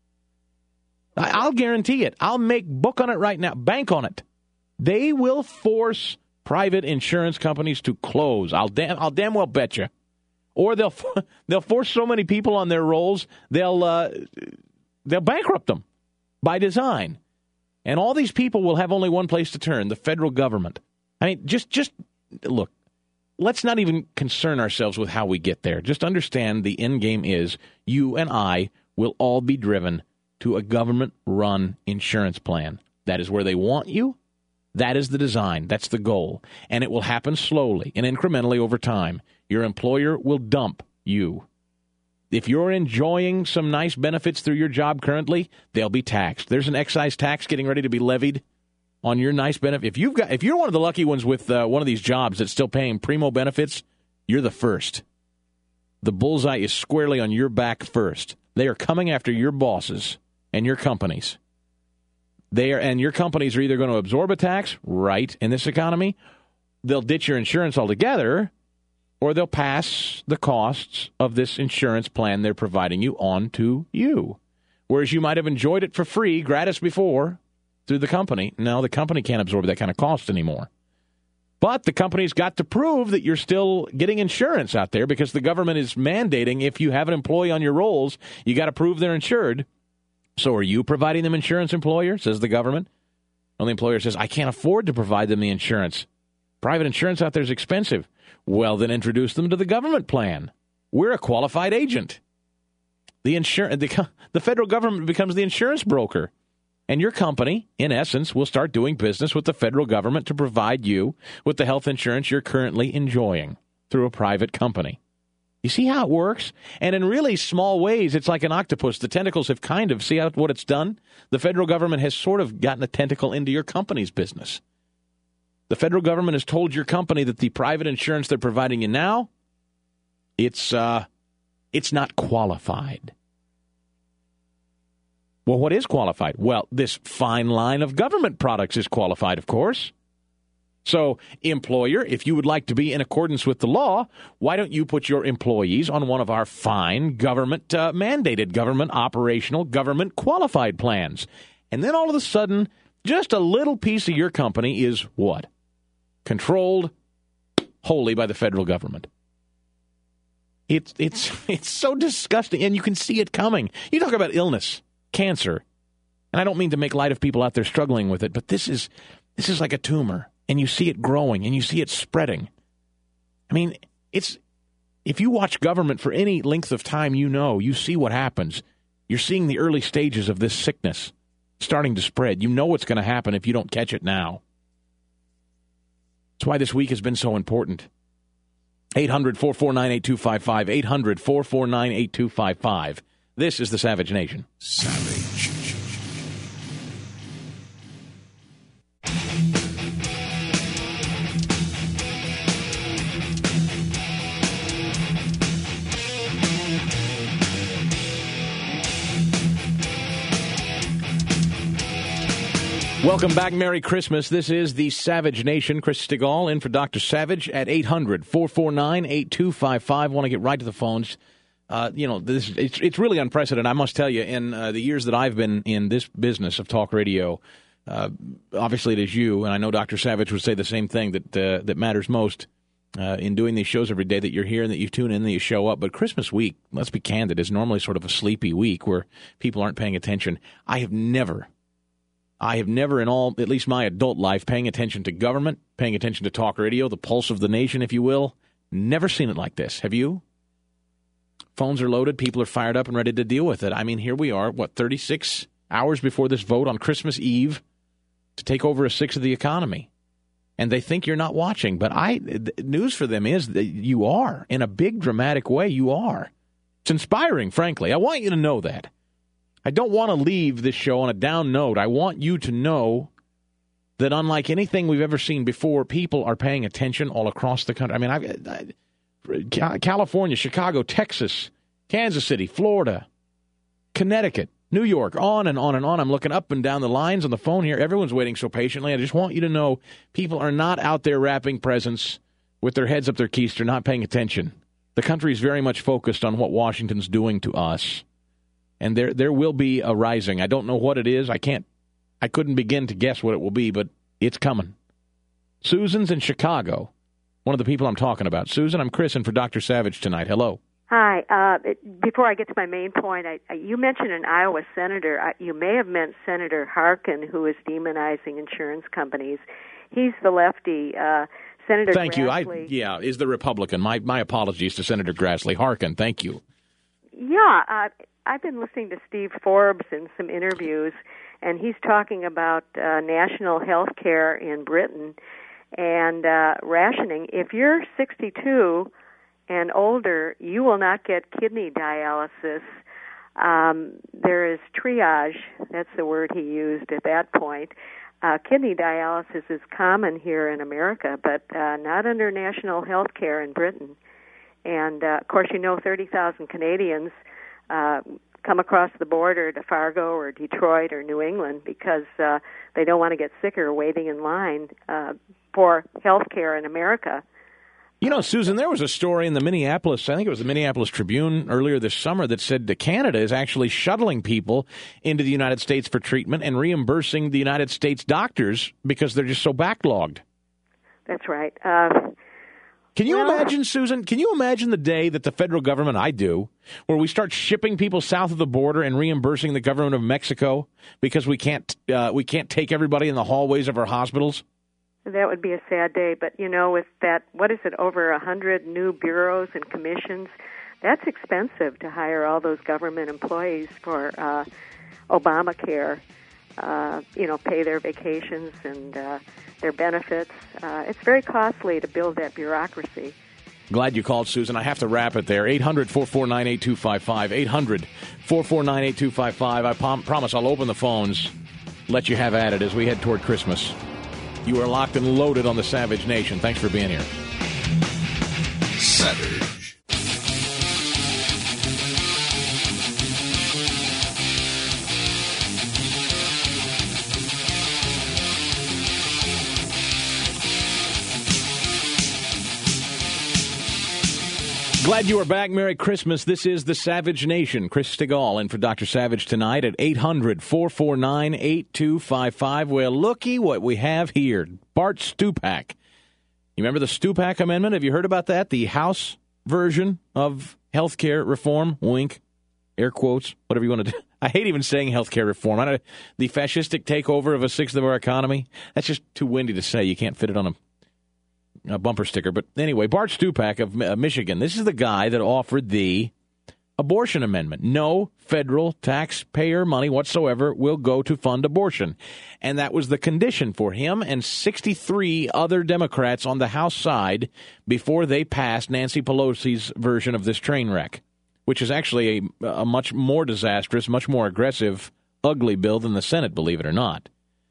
I, I'll guarantee it. I'll make book on it right now. Bank on it. They will force private insurance companies to close. I'll damn, I'll damn well bet you. Or they'll they'll force so many people on their rolls they'll uh, they'll bankrupt them. By design. And all these people will have only one place to turn, the federal government. I mean, just, just look, let's not even concern ourselves with how we get there. Just understand the end game is you and I will all be driven to a government-run insurance plan. That is where they want you. That is the design. That's the goal. And it will happen slowly and incrementally over time. Your employer will dump you. If you're enjoying some nice benefits through your job currently, they'll be taxed. There's an excise tax getting ready to be levied on your nice benefit. If you've got, if you're one of the lucky ones with uh, one of these jobs that's still paying primo benefits, you're the first. The bullseye is squarely on your back first. They are coming after your bosses and your companies. They are, and your companies are either going to absorb a tax, right, in this economy, they'll ditch your insurance altogether, or they'll pass the costs of this insurance plan they're providing you on to you. Whereas you might have enjoyed it for free, gratis before, through the company. Now the company can't absorb that kind of cost anymore. But the company's got to prove that you're still getting insurance out there because the government is mandating if you have an employee on your rolls, you got to prove they're insured. So are you providing them insurance, employer, says the government? Well, the employer says, I can't afford to provide them the insurance. Private insurance out there is expensive. Well, then introduce them to the government plan. We're a qualified agent. The insur- the, the federal government becomes the insurance broker. And your company, in essence, will start doing business with the federal government to provide you with the health insurance you're currently enjoying through a private company. You see how it works? And in really small ways, it's like an octopus. The tentacles have kind of, see how, what it's done? The federal government has sort of gotten a tentacle into your company's business. The federal government has told your company that the private insurance they're providing you now, it's uh, it's not qualified. Well, what is qualified? Well, this fine line of government products is qualified, of course. So, employer, if you would like to be in accordance with the law, why don't you put your employees on one of our fine government uh, mandated, government operational, government qualified plans? And then all of a sudden, just a little piece of your company is what? Controlled wholly by the federal government. It's it's it's so disgusting, and you can see it coming. You talk about illness, cancer, and I don't mean to make light of people out there struggling with it, but this is this is like a tumor, and you see it growing, and you see it spreading. I mean, it's if you watch government for any length of time, you know, you see what happens. You're seeing the early stages of this sickness starting to spread. You know what's going to happen if you don't catch it now. That's why this week has been so important. eight hundred, four four nine, eight two five five, eight hundred, four four nine, eight two five five. This is the Savage Nation. Savage. Welcome back. Merry Christmas. This is the Savage Nation. Chris Stigall in for Doctor Savage at eight hundred, four four nine, eight two five five. Want to get right to the phones. Uh, you know, this it's it's really unprecedented. I must tell you, in uh, the years that I've been in this business of talk radio, uh, obviously it is you, and I know Doctor Savage would say the same thing, that uh, that matters most uh, in doing these shows every day, that you're here and that you tune in and that you show up. But Christmas week, let's be candid, is normally sort of a sleepy week where people aren't paying attention. I have never... I have never in all, at least my adult life, paying attention to government, paying attention to talk radio, the pulse of the nation, if you will, never seen it like this. Have you? Phones are loaded. People are fired up and ready to deal with it. I mean, here we are, what, thirty-six hours before this vote on Christmas Eve to take over a sixth of the economy. And they think you're not watching. But I, the news for them is that you are. In a big, dramatic way, you are. It's inspiring, frankly. I want you to know that. I don't want to leave this show on a down note. I want you to know that unlike anything we've ever seen before, people are paying attention all across the country. I mean, I've, I, California, Chicago, Texas, Kansas City, Florida, Connecticut, New York, on and on and on. I'm looking up and down the lines on the phone here. Everyone's waiting so patiently. I just want you to know people are not out there wrapping presents with their heads up their keister, not paying attention. The country is very much focused on what Washington's doing to us. And there there will be a rising. I don't know what it is. I can't, I couldn't begin to guess what it will be, but it's coming. Susan's in Chicago, one of the people I'm talking about. Susan, I'm Chris, and for Doctor Savage tonight. Hello. Hi. Uh, it, before I get to my main point, I, I, you mentioned an Iowa senator. I, you may have meant Senator Harkin, who is demonizing insurance companies. He's the lefty. Uh, Senator Thank Grassley, you. I Yeah, is the Republican. My my apologies to Senator Grassley. Harkin, thank you. Yeah, uh, I've been listening to Steve Forbes in some interviews, and he's talking about uh, national health care in Britain and uh, rationing. If you're sixty-two and older, you will not get kidney dialysis. Um, there is triage. That's the word he used at that point. Uh, kidney dialysis is common here in America, but uh, not under national health care in Britain. And, uh, of course, you know thirty thousand Canadians uh, come across the border to Fargo or Detroit or New England because uh, they don't want to get sicker waiting in line uh, for health care in America. You know, Susan, there was a story in the Minneapolis, I think it was the Minneapolis Tribune earlier this summer that said that Canada is actually shuttling people into the United States for treatment and reimbursing the United States doctors because they're just so backlogged. That's right. Uh, can you well, imagine, Susan, can you imagine the day that the federal government, I do, where we start shipping people south of the border and reimbursing the government of Mexico because we can't uh, we can't take everybody in the hallways of our hospitals? That would be a sad day, but, you know, with that, what is it, over a hundred new bureaus and commissions, that's expensive to hire all those government employees for uh, Obamacare, uh, you know, pay their vacations and uh, their benefits. Uh, it's very costly to build that bureaucracy. Glad you called, Susan. I have to wrap it there. eight hundred, four four nine, eight two five five. eight hundred, four four nine, eight two five five. I prom- promise I'll open the phones, let you have at it as we head toward Christmas. You are locked and loaded on the Savage Nation. Thanks for being here. Savage. Glad you are back. Merry Christmas. This is the Savage Nation. Chris Stigall in for Doctor Savage tonight at eight hundred, four four nine, eight two five five. Well, looky what we have here. Bart Stupak. You remember the Stupak Amendment? Have you heard about that? The House version of health care reform. Wink. Air quotes. Whatever you want to do. I hate even saying health care reform. I know, the fascistic takeover of a sixth of our economy. That's just too windy to say. You can't fit it on a A bumper sticker. But anyway, Bart Stupak of uh, Michigan, this is the guy that offered the abortion amendment. No federal taxpayer money whatsoever will go to fund abortion. And that was the condition for him and sixty-three other Democrats on the House side before they passed Nancy Pelosi's version of this train wreck, which is actually a, a much more disastrous, much more aggressive, ugly bill than the Senate, believe it or not.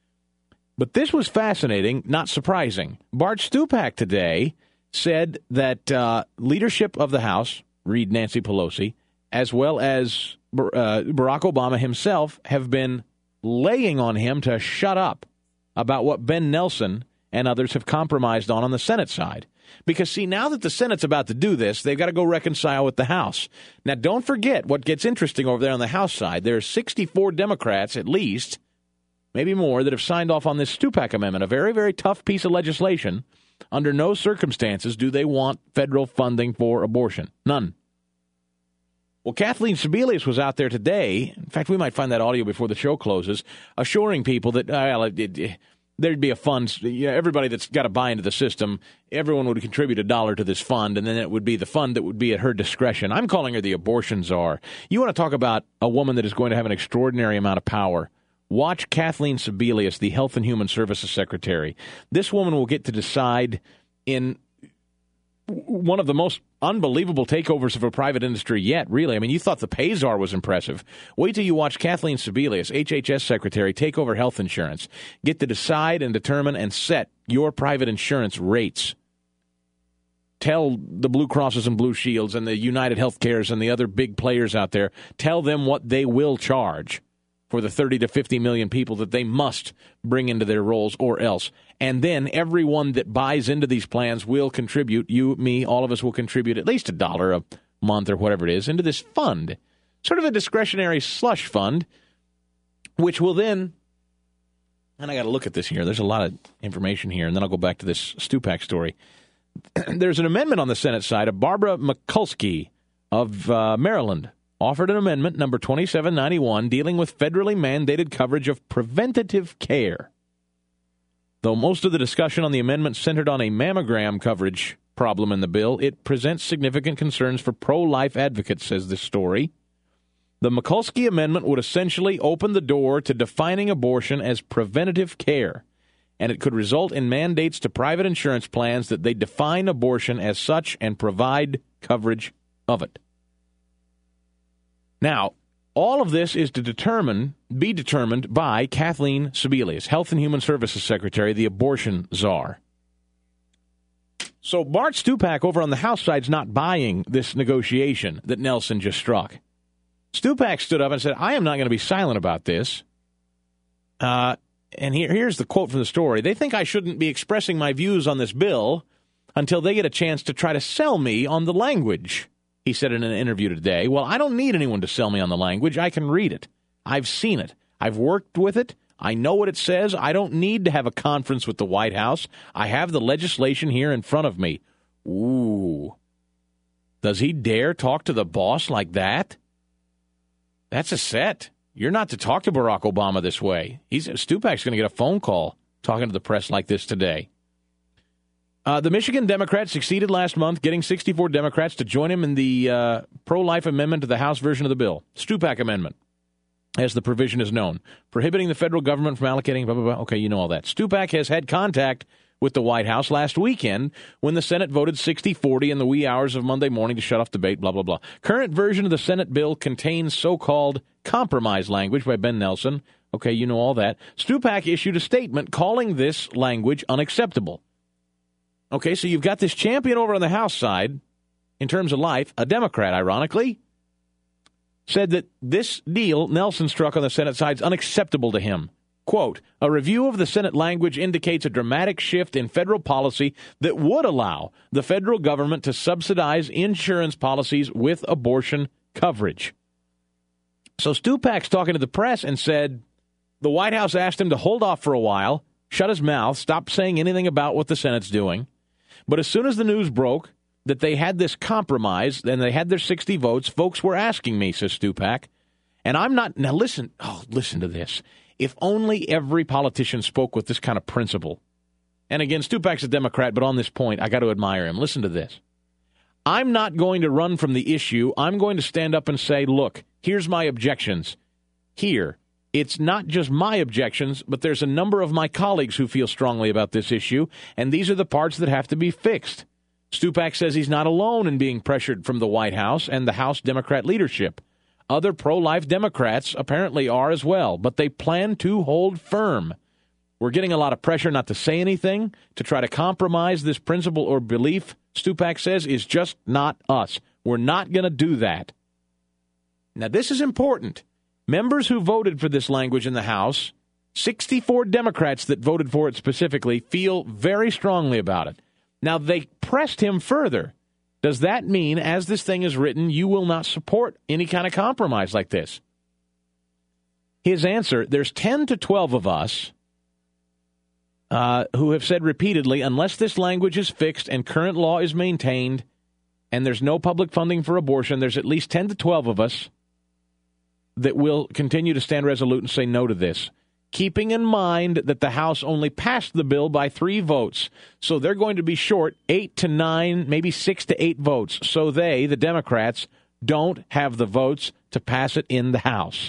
But this was fascinating, not surprising. Bart Stupak today said that uh, leadership of the House, read Nancy Pelosi, as well as uh, Barack Obama himself, have been laying on him to shut up about what Ben Nelson and others have compromised on on the Senate side. Because, see, now that the Senate's about to do this, they've got to go reconcile with the House. Now, don't forget what gets interesting over there on the House side. There are sixty-four Democrats, at least, maybe more, that have signed off on this Stupak Amendment, a very, very tough piece of legislation. Under no circumstances do they want federal funding for abortion. None. Well, Kathleen Sebelius was out there today. In fact, we might find that audio before the show closes, assuring people that uh, well, it, it, there'd be a fund. You know, everybody that's got to buy into the system, everyone would contribute a dollar to this fund, and then it would be the fund that would be at her discretion. I'm calling her the abortion czar. You want to talk about a woman that is going to have an extraordinary amount of power. Watch Kathleen Sebelius, the Health and Human Services Secretary. This woman will get to decide in one of the most unbelievable takeovers of a private industry yet, really. I mean, you thought the pay czar was impressive. Wait till you watch Kathleen Sebelius, H H S Secretary, take over health insurance, get to decide and determine and set your private insurance rates. Tell the Blue Crosses and Blue Shields and the United Healthcares and the other big players out there, tell them what they will charge. for the thirty to fifty million people that they must bring into their rolls or else. And then everyone that buys into these plans will contribute, you, me, all of us will contribute at least a dollar a month or whatever it is into this fund, sort of a discretionary slush fund, which will then, and I got to look at this here. There's a lot of information here, and then I'll go back to this Stupak story. There's an amendment on the Senate side of Barbara Mikulski of uh, Maryland, offered an amendment, number twenty-seven ninety-one, dealing with federally mandated coverage of preventative care. Though most of the discussion on the amendment centered on a mammogram coverage problem in the bill, it presents significant concerns for pro-life advocates, says this story. The Mikulski amendment would essentially open the door to defining abortion as preventative care, and it could result in mandates to private insurance plans that they define abortion as such and provide coverage of it. Now, all of this is to determine, be determined by Kathleen Sebelius, Health and Human Services Secretary, the abortion czar. So Bart Stupak over on the House side is not buying this negotiation that Nelson just struck. Stupak stood up and said, I am not going to be silent about this. Uh, and here, here's the quote from the story. They think I shouldn't be expressing my views on this bill until they get a chance to try to sell me on the language, he said in an interview today. Well, I don't need anyone to sell me on the language. I can read it. I've seen it. I've worked with it. I know what it says. I don't need to have a conference with the White House. I have the legislation here in front of me. Ooh. Does he dare talk to the boss like that? That's a set. You're not to talk to Barack Obama this way. He's Stupak's going to get a phone call talking to the press like this today. Uh, the Michigan Democrat succeeded last month, getting sixty-four Democrats to join him in the uh, pro-life amendment to the House version of the bill, Stupak Amendment, as the provision is known, prohibiting the federal government from allocating, blah, blah, blah. Okay, you know all that. Stupak has had contact with the White House last weekend when the Senate voted sixty forty in the wee hours of Monday morning to shut off debate, blah, blah, blah. Current version of the Senate bill contains so-called compromise language by Ben Nelson. Okay, you know all that. Stupak issued a statement calling this language unacceptable. Okay, so you've got this champion over on the House side, in terms of life, a Democrat, ironically, said that this deal Nelson struck on the Senate side is unacceptable to him. Quote, a review of the Senate language indicates a dramatic shift in federal policy that would allow the federal government to subsidize insurance policies with abortion coverage. So Stupak's talking to the press and said the White House asked him to hold off for a while, shut his mouth, stop saying anything about what the Senate's doing. But as soon as the news broke that they had this compromise and they had their sixty votes, folks were asking me, says Stupak, and I'm not, now listen, oh, listen to this. If only every politician spoke with this kind of principle. And again, Stupak's a Democrat, but on this point, I got to admire him. Listen to this. I'm not going to run from the issue. I'm going to stand up and say, look, here's my objections. Here, it's not just my objections, but there's a number of my colleagues who feel strongly about this issue, and these are the parts that have to be fixed. Stupak says he's not alone in being pressured from the White House and the House Democrat leadership. Other pro-life Democrats apparently are as well, but they plan to hold firm. We're getting a lot of pressure not to say anything, to try to compromise this principle or belief, Stupak says, is just not us. We're not going to do that. Now, this is important. Members who voted for this language in the House, sixty-four Democrats that voted for it specifically, feel very strongly about it. Now, they pressed him further. Does that mean, as this thing is written, you will not support any kind of compromise like this? His answer, there's ten to twelve of us uh, who have said repeatedly, unless this language is fixed and current law is maintained and there's no public funding for abortion, there's at least ten to twelve of us that will continue to stand resolute and say no to this, keeping in mind that the House only passed the bill by three votes. So they're going to be short eight to nine, maybe six to eight votes. So they, the Democrats, don't have the votes to pass it in the House.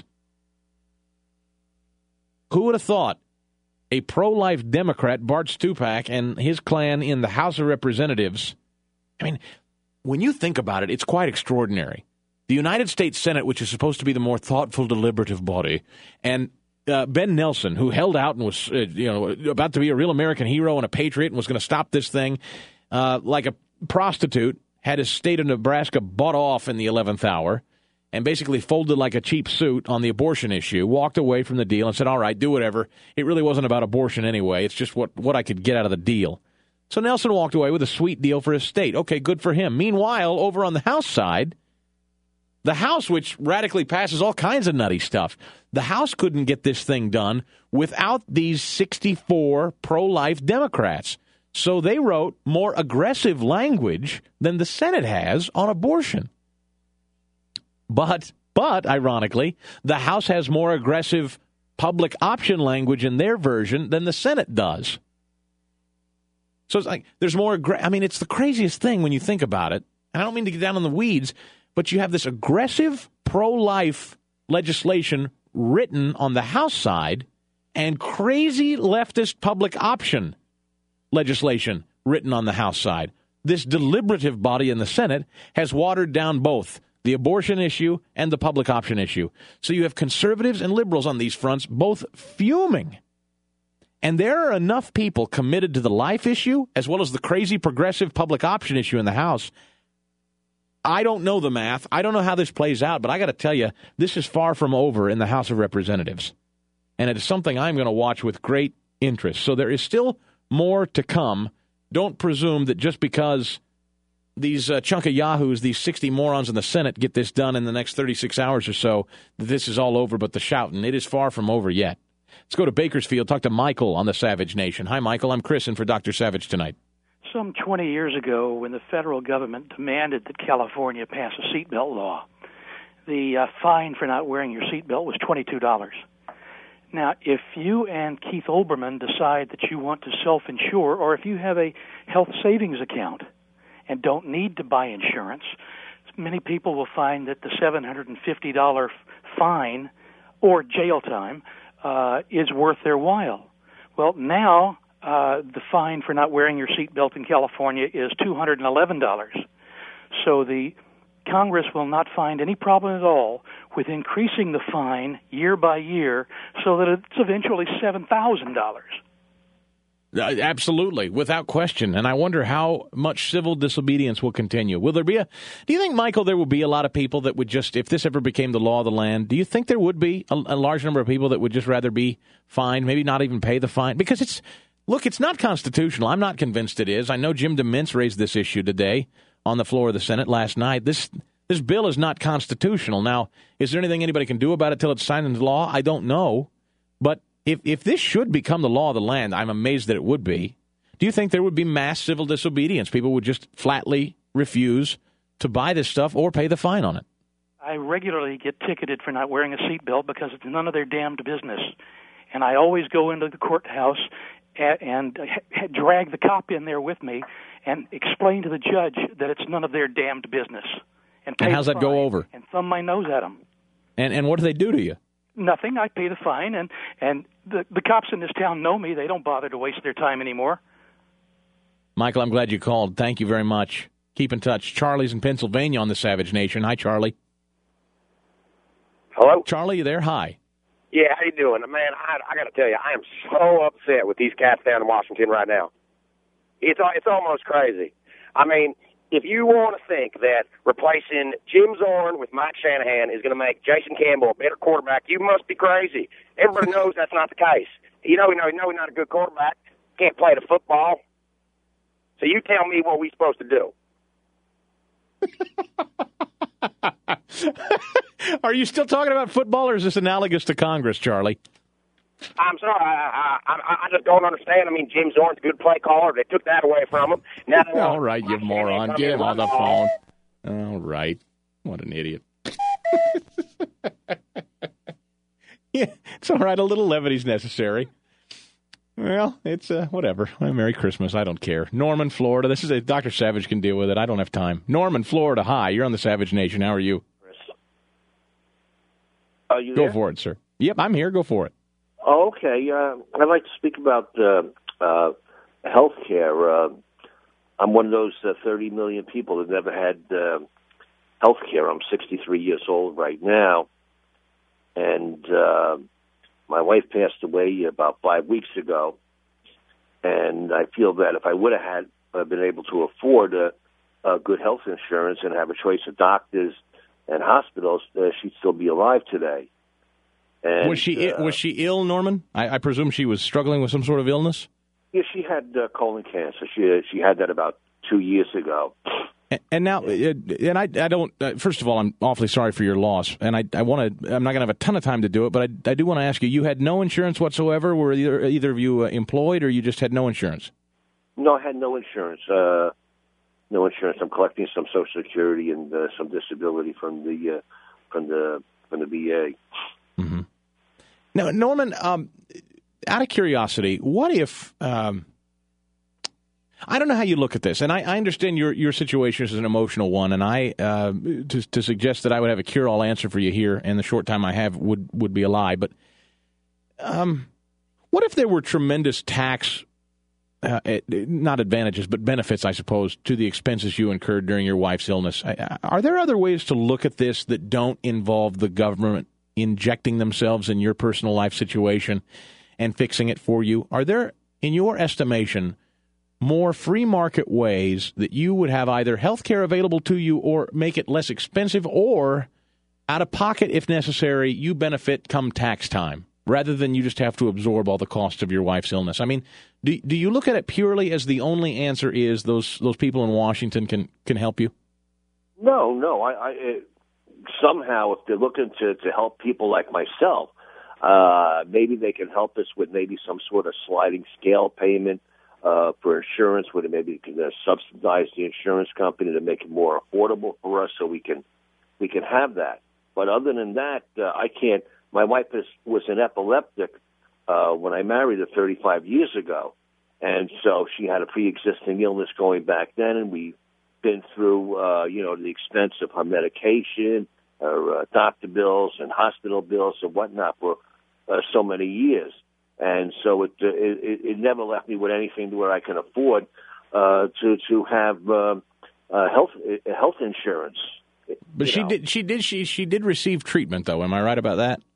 Who would have thought a pro-life Democrat, Bart Stupak, and his clan in the House of Representatives, I mean, when you think about it, it's quite extraordinary. The United States Senate, which is supposed to be the more thoughtful, deliberative body, and uh, Ben Nelson, who held out and was, uh, you know, about to be a real American hero and a patriot and was going to stop this thing uh, like a prostitute, had his state of Nebraska bought off in the eleventh hour, and basically folded like a cheap suit on the abortion issue, walked away from the deal and said, all right, do whatever. It really wasn't about abortion anyway. It's just what, what I could get out of the deal. So Nelson walked away with a sweet deal for his state. Okay, good for him. Meanwhile, over on the House side, the House, which radically passes all kinds of nutty stuff, the House couldn't get this thing done without these sixty-four pro-life Democrats. So they wrote more aggressive language than the Senate has on abortion. But, but, ironically, the House has more aggressive public option language in their version than the Senate does. So it's like there's more, aggra- I mean, it's the craziest thing when you think about it. And I don't mean to get down on the weeds, but you have this aggressive pro-life legislation written on the House side and crazy leftist public option legislation written on the House side. This deliberative body in the Senate has watered down both the abortion issue and the public option issue. So you have conservatives and liberals on these fronts both fuming. And there are enough people committed to the life issue as well as the crazy progressive public option issue in the House. I don't know the math. I don't know how this plays out, but I got to tell you, this is far from over in the House of Representatives. And it is something I'm going to watch with great interest. So there is still more to come. Don't presume that just because these uh, chunk of yahoos, these sixty morons in the Senate, get this done in the next thirty-six hours or so, that this is all over but the shouting. It is far from over yet. Let's go to Bakersfield, talk to Michael on the Savage Nation. Hi, Michael. I'm Chris in for Doctor Savage tonight. Some twenty years ago, when the federal government demanded that California pass a seatbelt law, the uh, fine for not wearing your seatbelt was twenty-two dollars. Now, if you and Keith Olbermann decide that you want to self-insure, or if you have a health savings account and don't need to buy insurance, many people will find that the seven hundred fifty dollars fine or jail time uh, is worth their while. Well, now uh, the fine for not wearing your seatbelt in California is two hundred eleven dollars. So the Congress will not find any problem at all with increasing the fine year by year so that it's eventually seven thousand dollars. Uh, absolutely, without question. And I wonder how much civil disobedience will continue. Will there be a, do you think, Michael, there will be a lot of people that would just, if this ever became the law of the land, do you think there would be a, a large number of people that would just rather be fined, maybe not even pay the fine? Because it's, look, it's not constitutional. I'm not convinced it is. I know Jim DeMintz raised this issue today on the floor of the Senate last night. This this bill is not constitutional. Now, is there anything anybody can do about it till it's signed into law? I don't know. But if if this should become the law of the land, I'm amazed that it would be. Do you think there would be mass civil disobedience? People would just flatly refuse to buy this stuff or pay the fine on it? I regularly get ticketed for not wearing a seatbelt because it's none of their damned business. And I always go into the courthouse and, and drag the cop in there with me and explain to the judge that it's none of their damned business. And, and how's that go over? And thumb my nose at them. And and what do they do to you? Nothing. I pay the fine, and, and the, the cops in this town know me. They don't bother to waste their time anymore. Michael, I'm glad you called. Thank you very much. Keep in touch. Charlie's in Pennsylvania on the Savage Nation. Hi, Charlie. Hello? Charlie, you there? Hi. Yeah, how you doing? Man, I, I got to tell you, I am so upset with these cats down in Washington right now. It's it's almost crazy. I mean, if you want to think that replacing Jim Zorn with Mike Shanahan is going to make Jason Campbell a better quarterback, you must be crazy. Everybody knows that's not the case. You know, you know, you know he's not a good quarterback. Can't play the football. So you tell me what we're supposed to do. Are you still talking about football, or is this analogous to Congress, Charlie? I'm sorry, I, I, I just don't understand. I mean, Jim Zorn's a good play caller. They took that away from him. Now, all right, you moron. Get him on the phone. All right. What an idiot. Yeah, it's all right. A little levity's necessary. Well, it's uh, whatever. Well, Merry Christmas. I don't care. Norman, Florida. This is a Doctor Savage can deal with it. I don't have time. Norman, Florida. Hi. You're on the Savage Nation. How are you? Are you Go there? for it, sir. Yep, I'm here. Go for it. Oh, okay. Uh, I'd like to speak about uh, uh, health care. Uh, I'm one of those uh, thirty million people that never had uh, health care. I'm sixty-three years old right now, and uh, my wife passed away about five weeks ago, and I feel that if I would have had uh, been able to afford a, a good health insurance and have a choice of doctors and hospitals, uh, she'd still be alive today. And, was she uh, was she ill, Norman? I, I presume she was struggling with some sort of illness. Yeah, she had uh, colon cancer. She she had that about two years ago. And, and now, uh, and I, I don't. Uh, first of all, I'm awfully sorry for your loss, and I, I want to. I'm not going to have a ton of time to do it, but I, I do want to ask you. You had no insurance whatsoever. Were either either of you uh, employed, or you just had no insurance? No, I had no insurance. Uh, no insurance. I'm collecting some Social Security and uh, some disability from the uh, from the from the V A. Mm-hmm. Now, Norman, um, out of curiosity, what if? Um, I don't know how you look at this, and I, I understand your your situation is an emotional one, and I uh, to, to suggest that I would have a cure-all answer for you here in the short time I have would, would be a lie. But um, what if there were tremendous tax, uh, not advantages, but benefits, I suppose, to the expenses you incurred during your wife's illness? Are there other ways to look at this that don't involve the government injecting themselves in your personal life situation and fixing it for you? Are there, in your estimation, more free market ways that you would have either health care available to you or make it less expensive, or out of pocket if necessary, you benefit come tax time, rather than you just have to absorb all the costs of your wife's illness? I mean, do do you look at it purely as the only answer is those those people in Washington can, can help you? No, no. I, I it, somehow, if they're looking to, to help people like myself, uh, maybe they can help us with maybe some sort of sliding scale payment uh, for insurance, where they maybe can uh, subsidize the insurance company to make it more affordable for us, so we can we can have that. But other than that, uh, I can't. My wife is, was an epileptic uh, when I married her thirty-five years ago, and so she had a pre-existing illness going back then, and we've been through, uh, you know, the expense of her medication, her uh, doctor bills, and hospital bills and whatnot for uh, so many years. And so it, uh, it it never left me with anything to where I can afford uh, to to have uh, uh, health uh, health insurance. But she know. did she did she she did receive treatment, though. Am I right about that?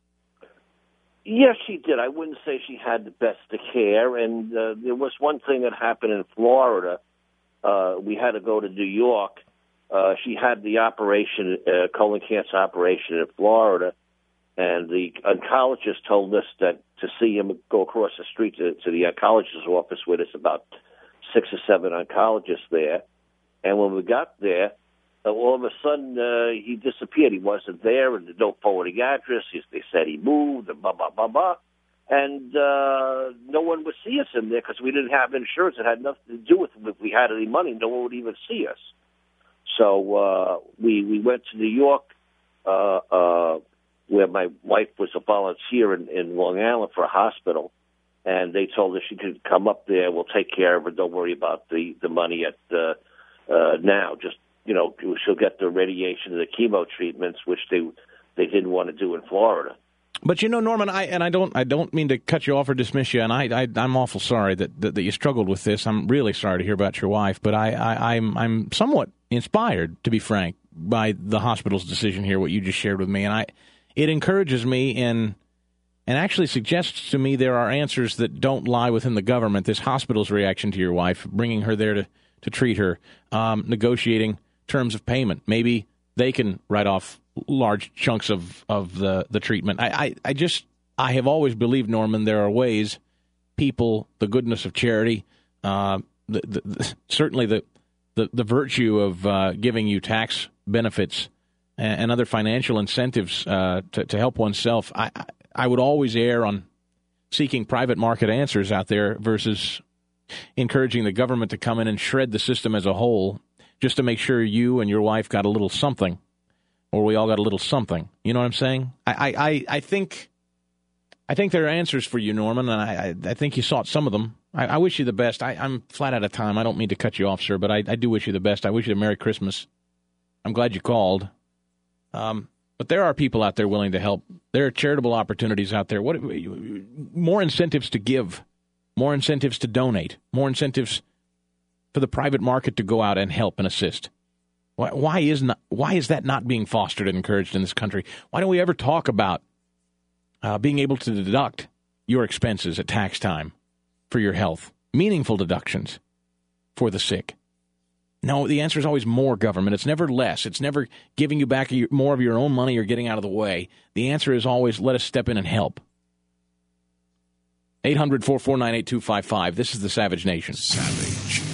Yes, she did. I wouldn't say she had the best of care. And uh, there was one thing that happened in Florida. Uh, we had to go to New York. Uh, she had the operation, uh, colon cancer operation in Florida, and the oncologist told us that to see him go across the street to, to the oncologist's office, where there's about six or seven oncologists there. And when we got there, uh, all of a sudden uh, he disappeared. He wasn't there, and no forwarding address. He, they said he moved, and blah, blah, blah, blah. And uh, no one would see us in there because we didn't have insurance. It had nothing to do with it. If we had any money, no one would even see us. So uh, we we went to New York, uh, uh, where my wife was a volunteer in, in Long Island for a hospital, and they told her she could come up there. We'll take care of her. Don't worry about the, the money at uh, uh, now. Just, you know, she'll get the radiation and the chemo treatments, which they they didn't want to do in Florida. But you know, Norman, I and I don't I don't mean to cut you off or dismiss you, and I, I I'm awful sorry that, that that you struggled with this. I'm really sorry to hear about your wife, but I, I I'm I'm somewhat inspired, to be frank, by the hospital's decision here. What you just shared with me, and I it encourages me in and actually suggests to me there are answers that don't lie within the government. This hospital's reaction to your wife, bringing her there to to treat her, um, negotiating terms of payment, maybe they can write off large chunks of, of the, the treatment. I, I, I just, I have always believed, Norman, there are ways people, the goodness of charity, uh, the, the, the, certainly the, the, the virtue of uh, giving you tax benefits and, and other financial incentives uh, to, to help oneself. I, I would always err on seeking private market answers out there versus encouraging the government to come in and shred the system as a whole just to make sure you and your wife got a little something. Or we all got a little something. You know what I'm saying? I, I, I think I think there are answers for you, Norman, and I, I think you sought some of them. I, I wish you the best. I, I'm flat out of time. I don't mean to cut you off, sir, but I, I do wish you the best. I wish you a Merry Christmas. I'm glad you called. Um, but there are people out there willing to help. There are charitable opportunities out there. What more incentives to give, more incentives to donate, more incentives for the private market to go out and help and assist. Why, why is not why is that not being fostered and encouraged in this country? Why don't we ever talk about uh, being able to deduct your expenses at tax time for your health? Meaningful deductions for the sick. No, the answer is always more government. It's never less. It's never giving you back your, more of your own money or getting out of the way. The answer is always let us step in and help. eight hundred, four four nine, eight two five five. This is the Savage Nation. Savage.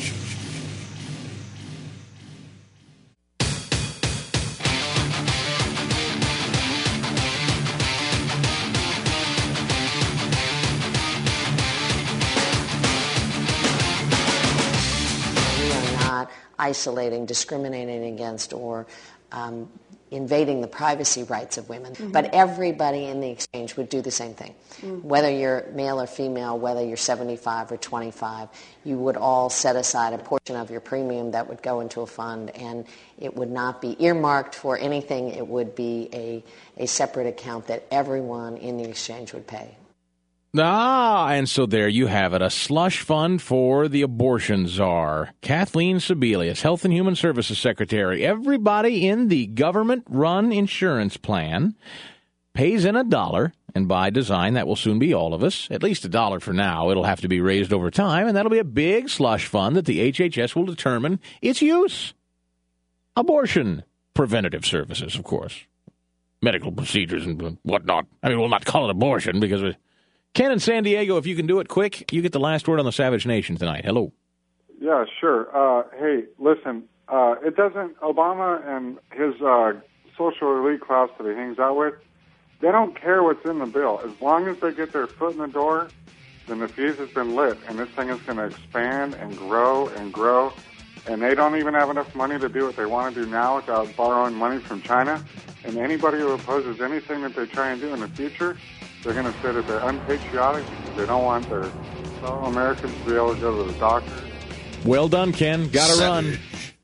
Isolating, discriminating against, or um, invading the privacy rights of women. Mm-hmm. But everybody in the exchange would do the same thing. Mm-hmm. Whether you're male or female, whether you're seventy-five or twenty-five, you would all set aside a portion of your premium that would go into a fund, and it would not be earmarked for anything. It would be a, a separate account that everyone in the exchange would pay. Ah, and so there you have it, a slush fund for the abortion czar. Kathleen Sebelius, Health and Human Services Secretary. Everybody in the government-run insurance plan pays in a dollar, and by design that will soon be all of us, at least a dollar for now. It'll have to be raised over time, and that'll be a big slush fund that the H H S will determine its use. Abortion preventative services, of course. Medical procedures and whatnot. I mean, we'll not call it abortion because... we Ken in San Diego, if you can do it quick, you get the last word on the Savage Nation tonight. Hello. Yeah, sure. Uh, hey, listen, uh, it doesn't, Obama and his uh, social elite class that he hangs out with, they don't care what's in the bill. As long as they get their foot in the door, then the fuse has been lit, and this thing is going to expand and grow and grow, and they don't even have enough money to do what they want to do now without borrowing money from China, and anybody who opposes anything that they try and do in the future, they're going to say that they're unpatriotic because they don't want their fellow Americans to be able to go to the doctor. Well done, Ken. Got to run.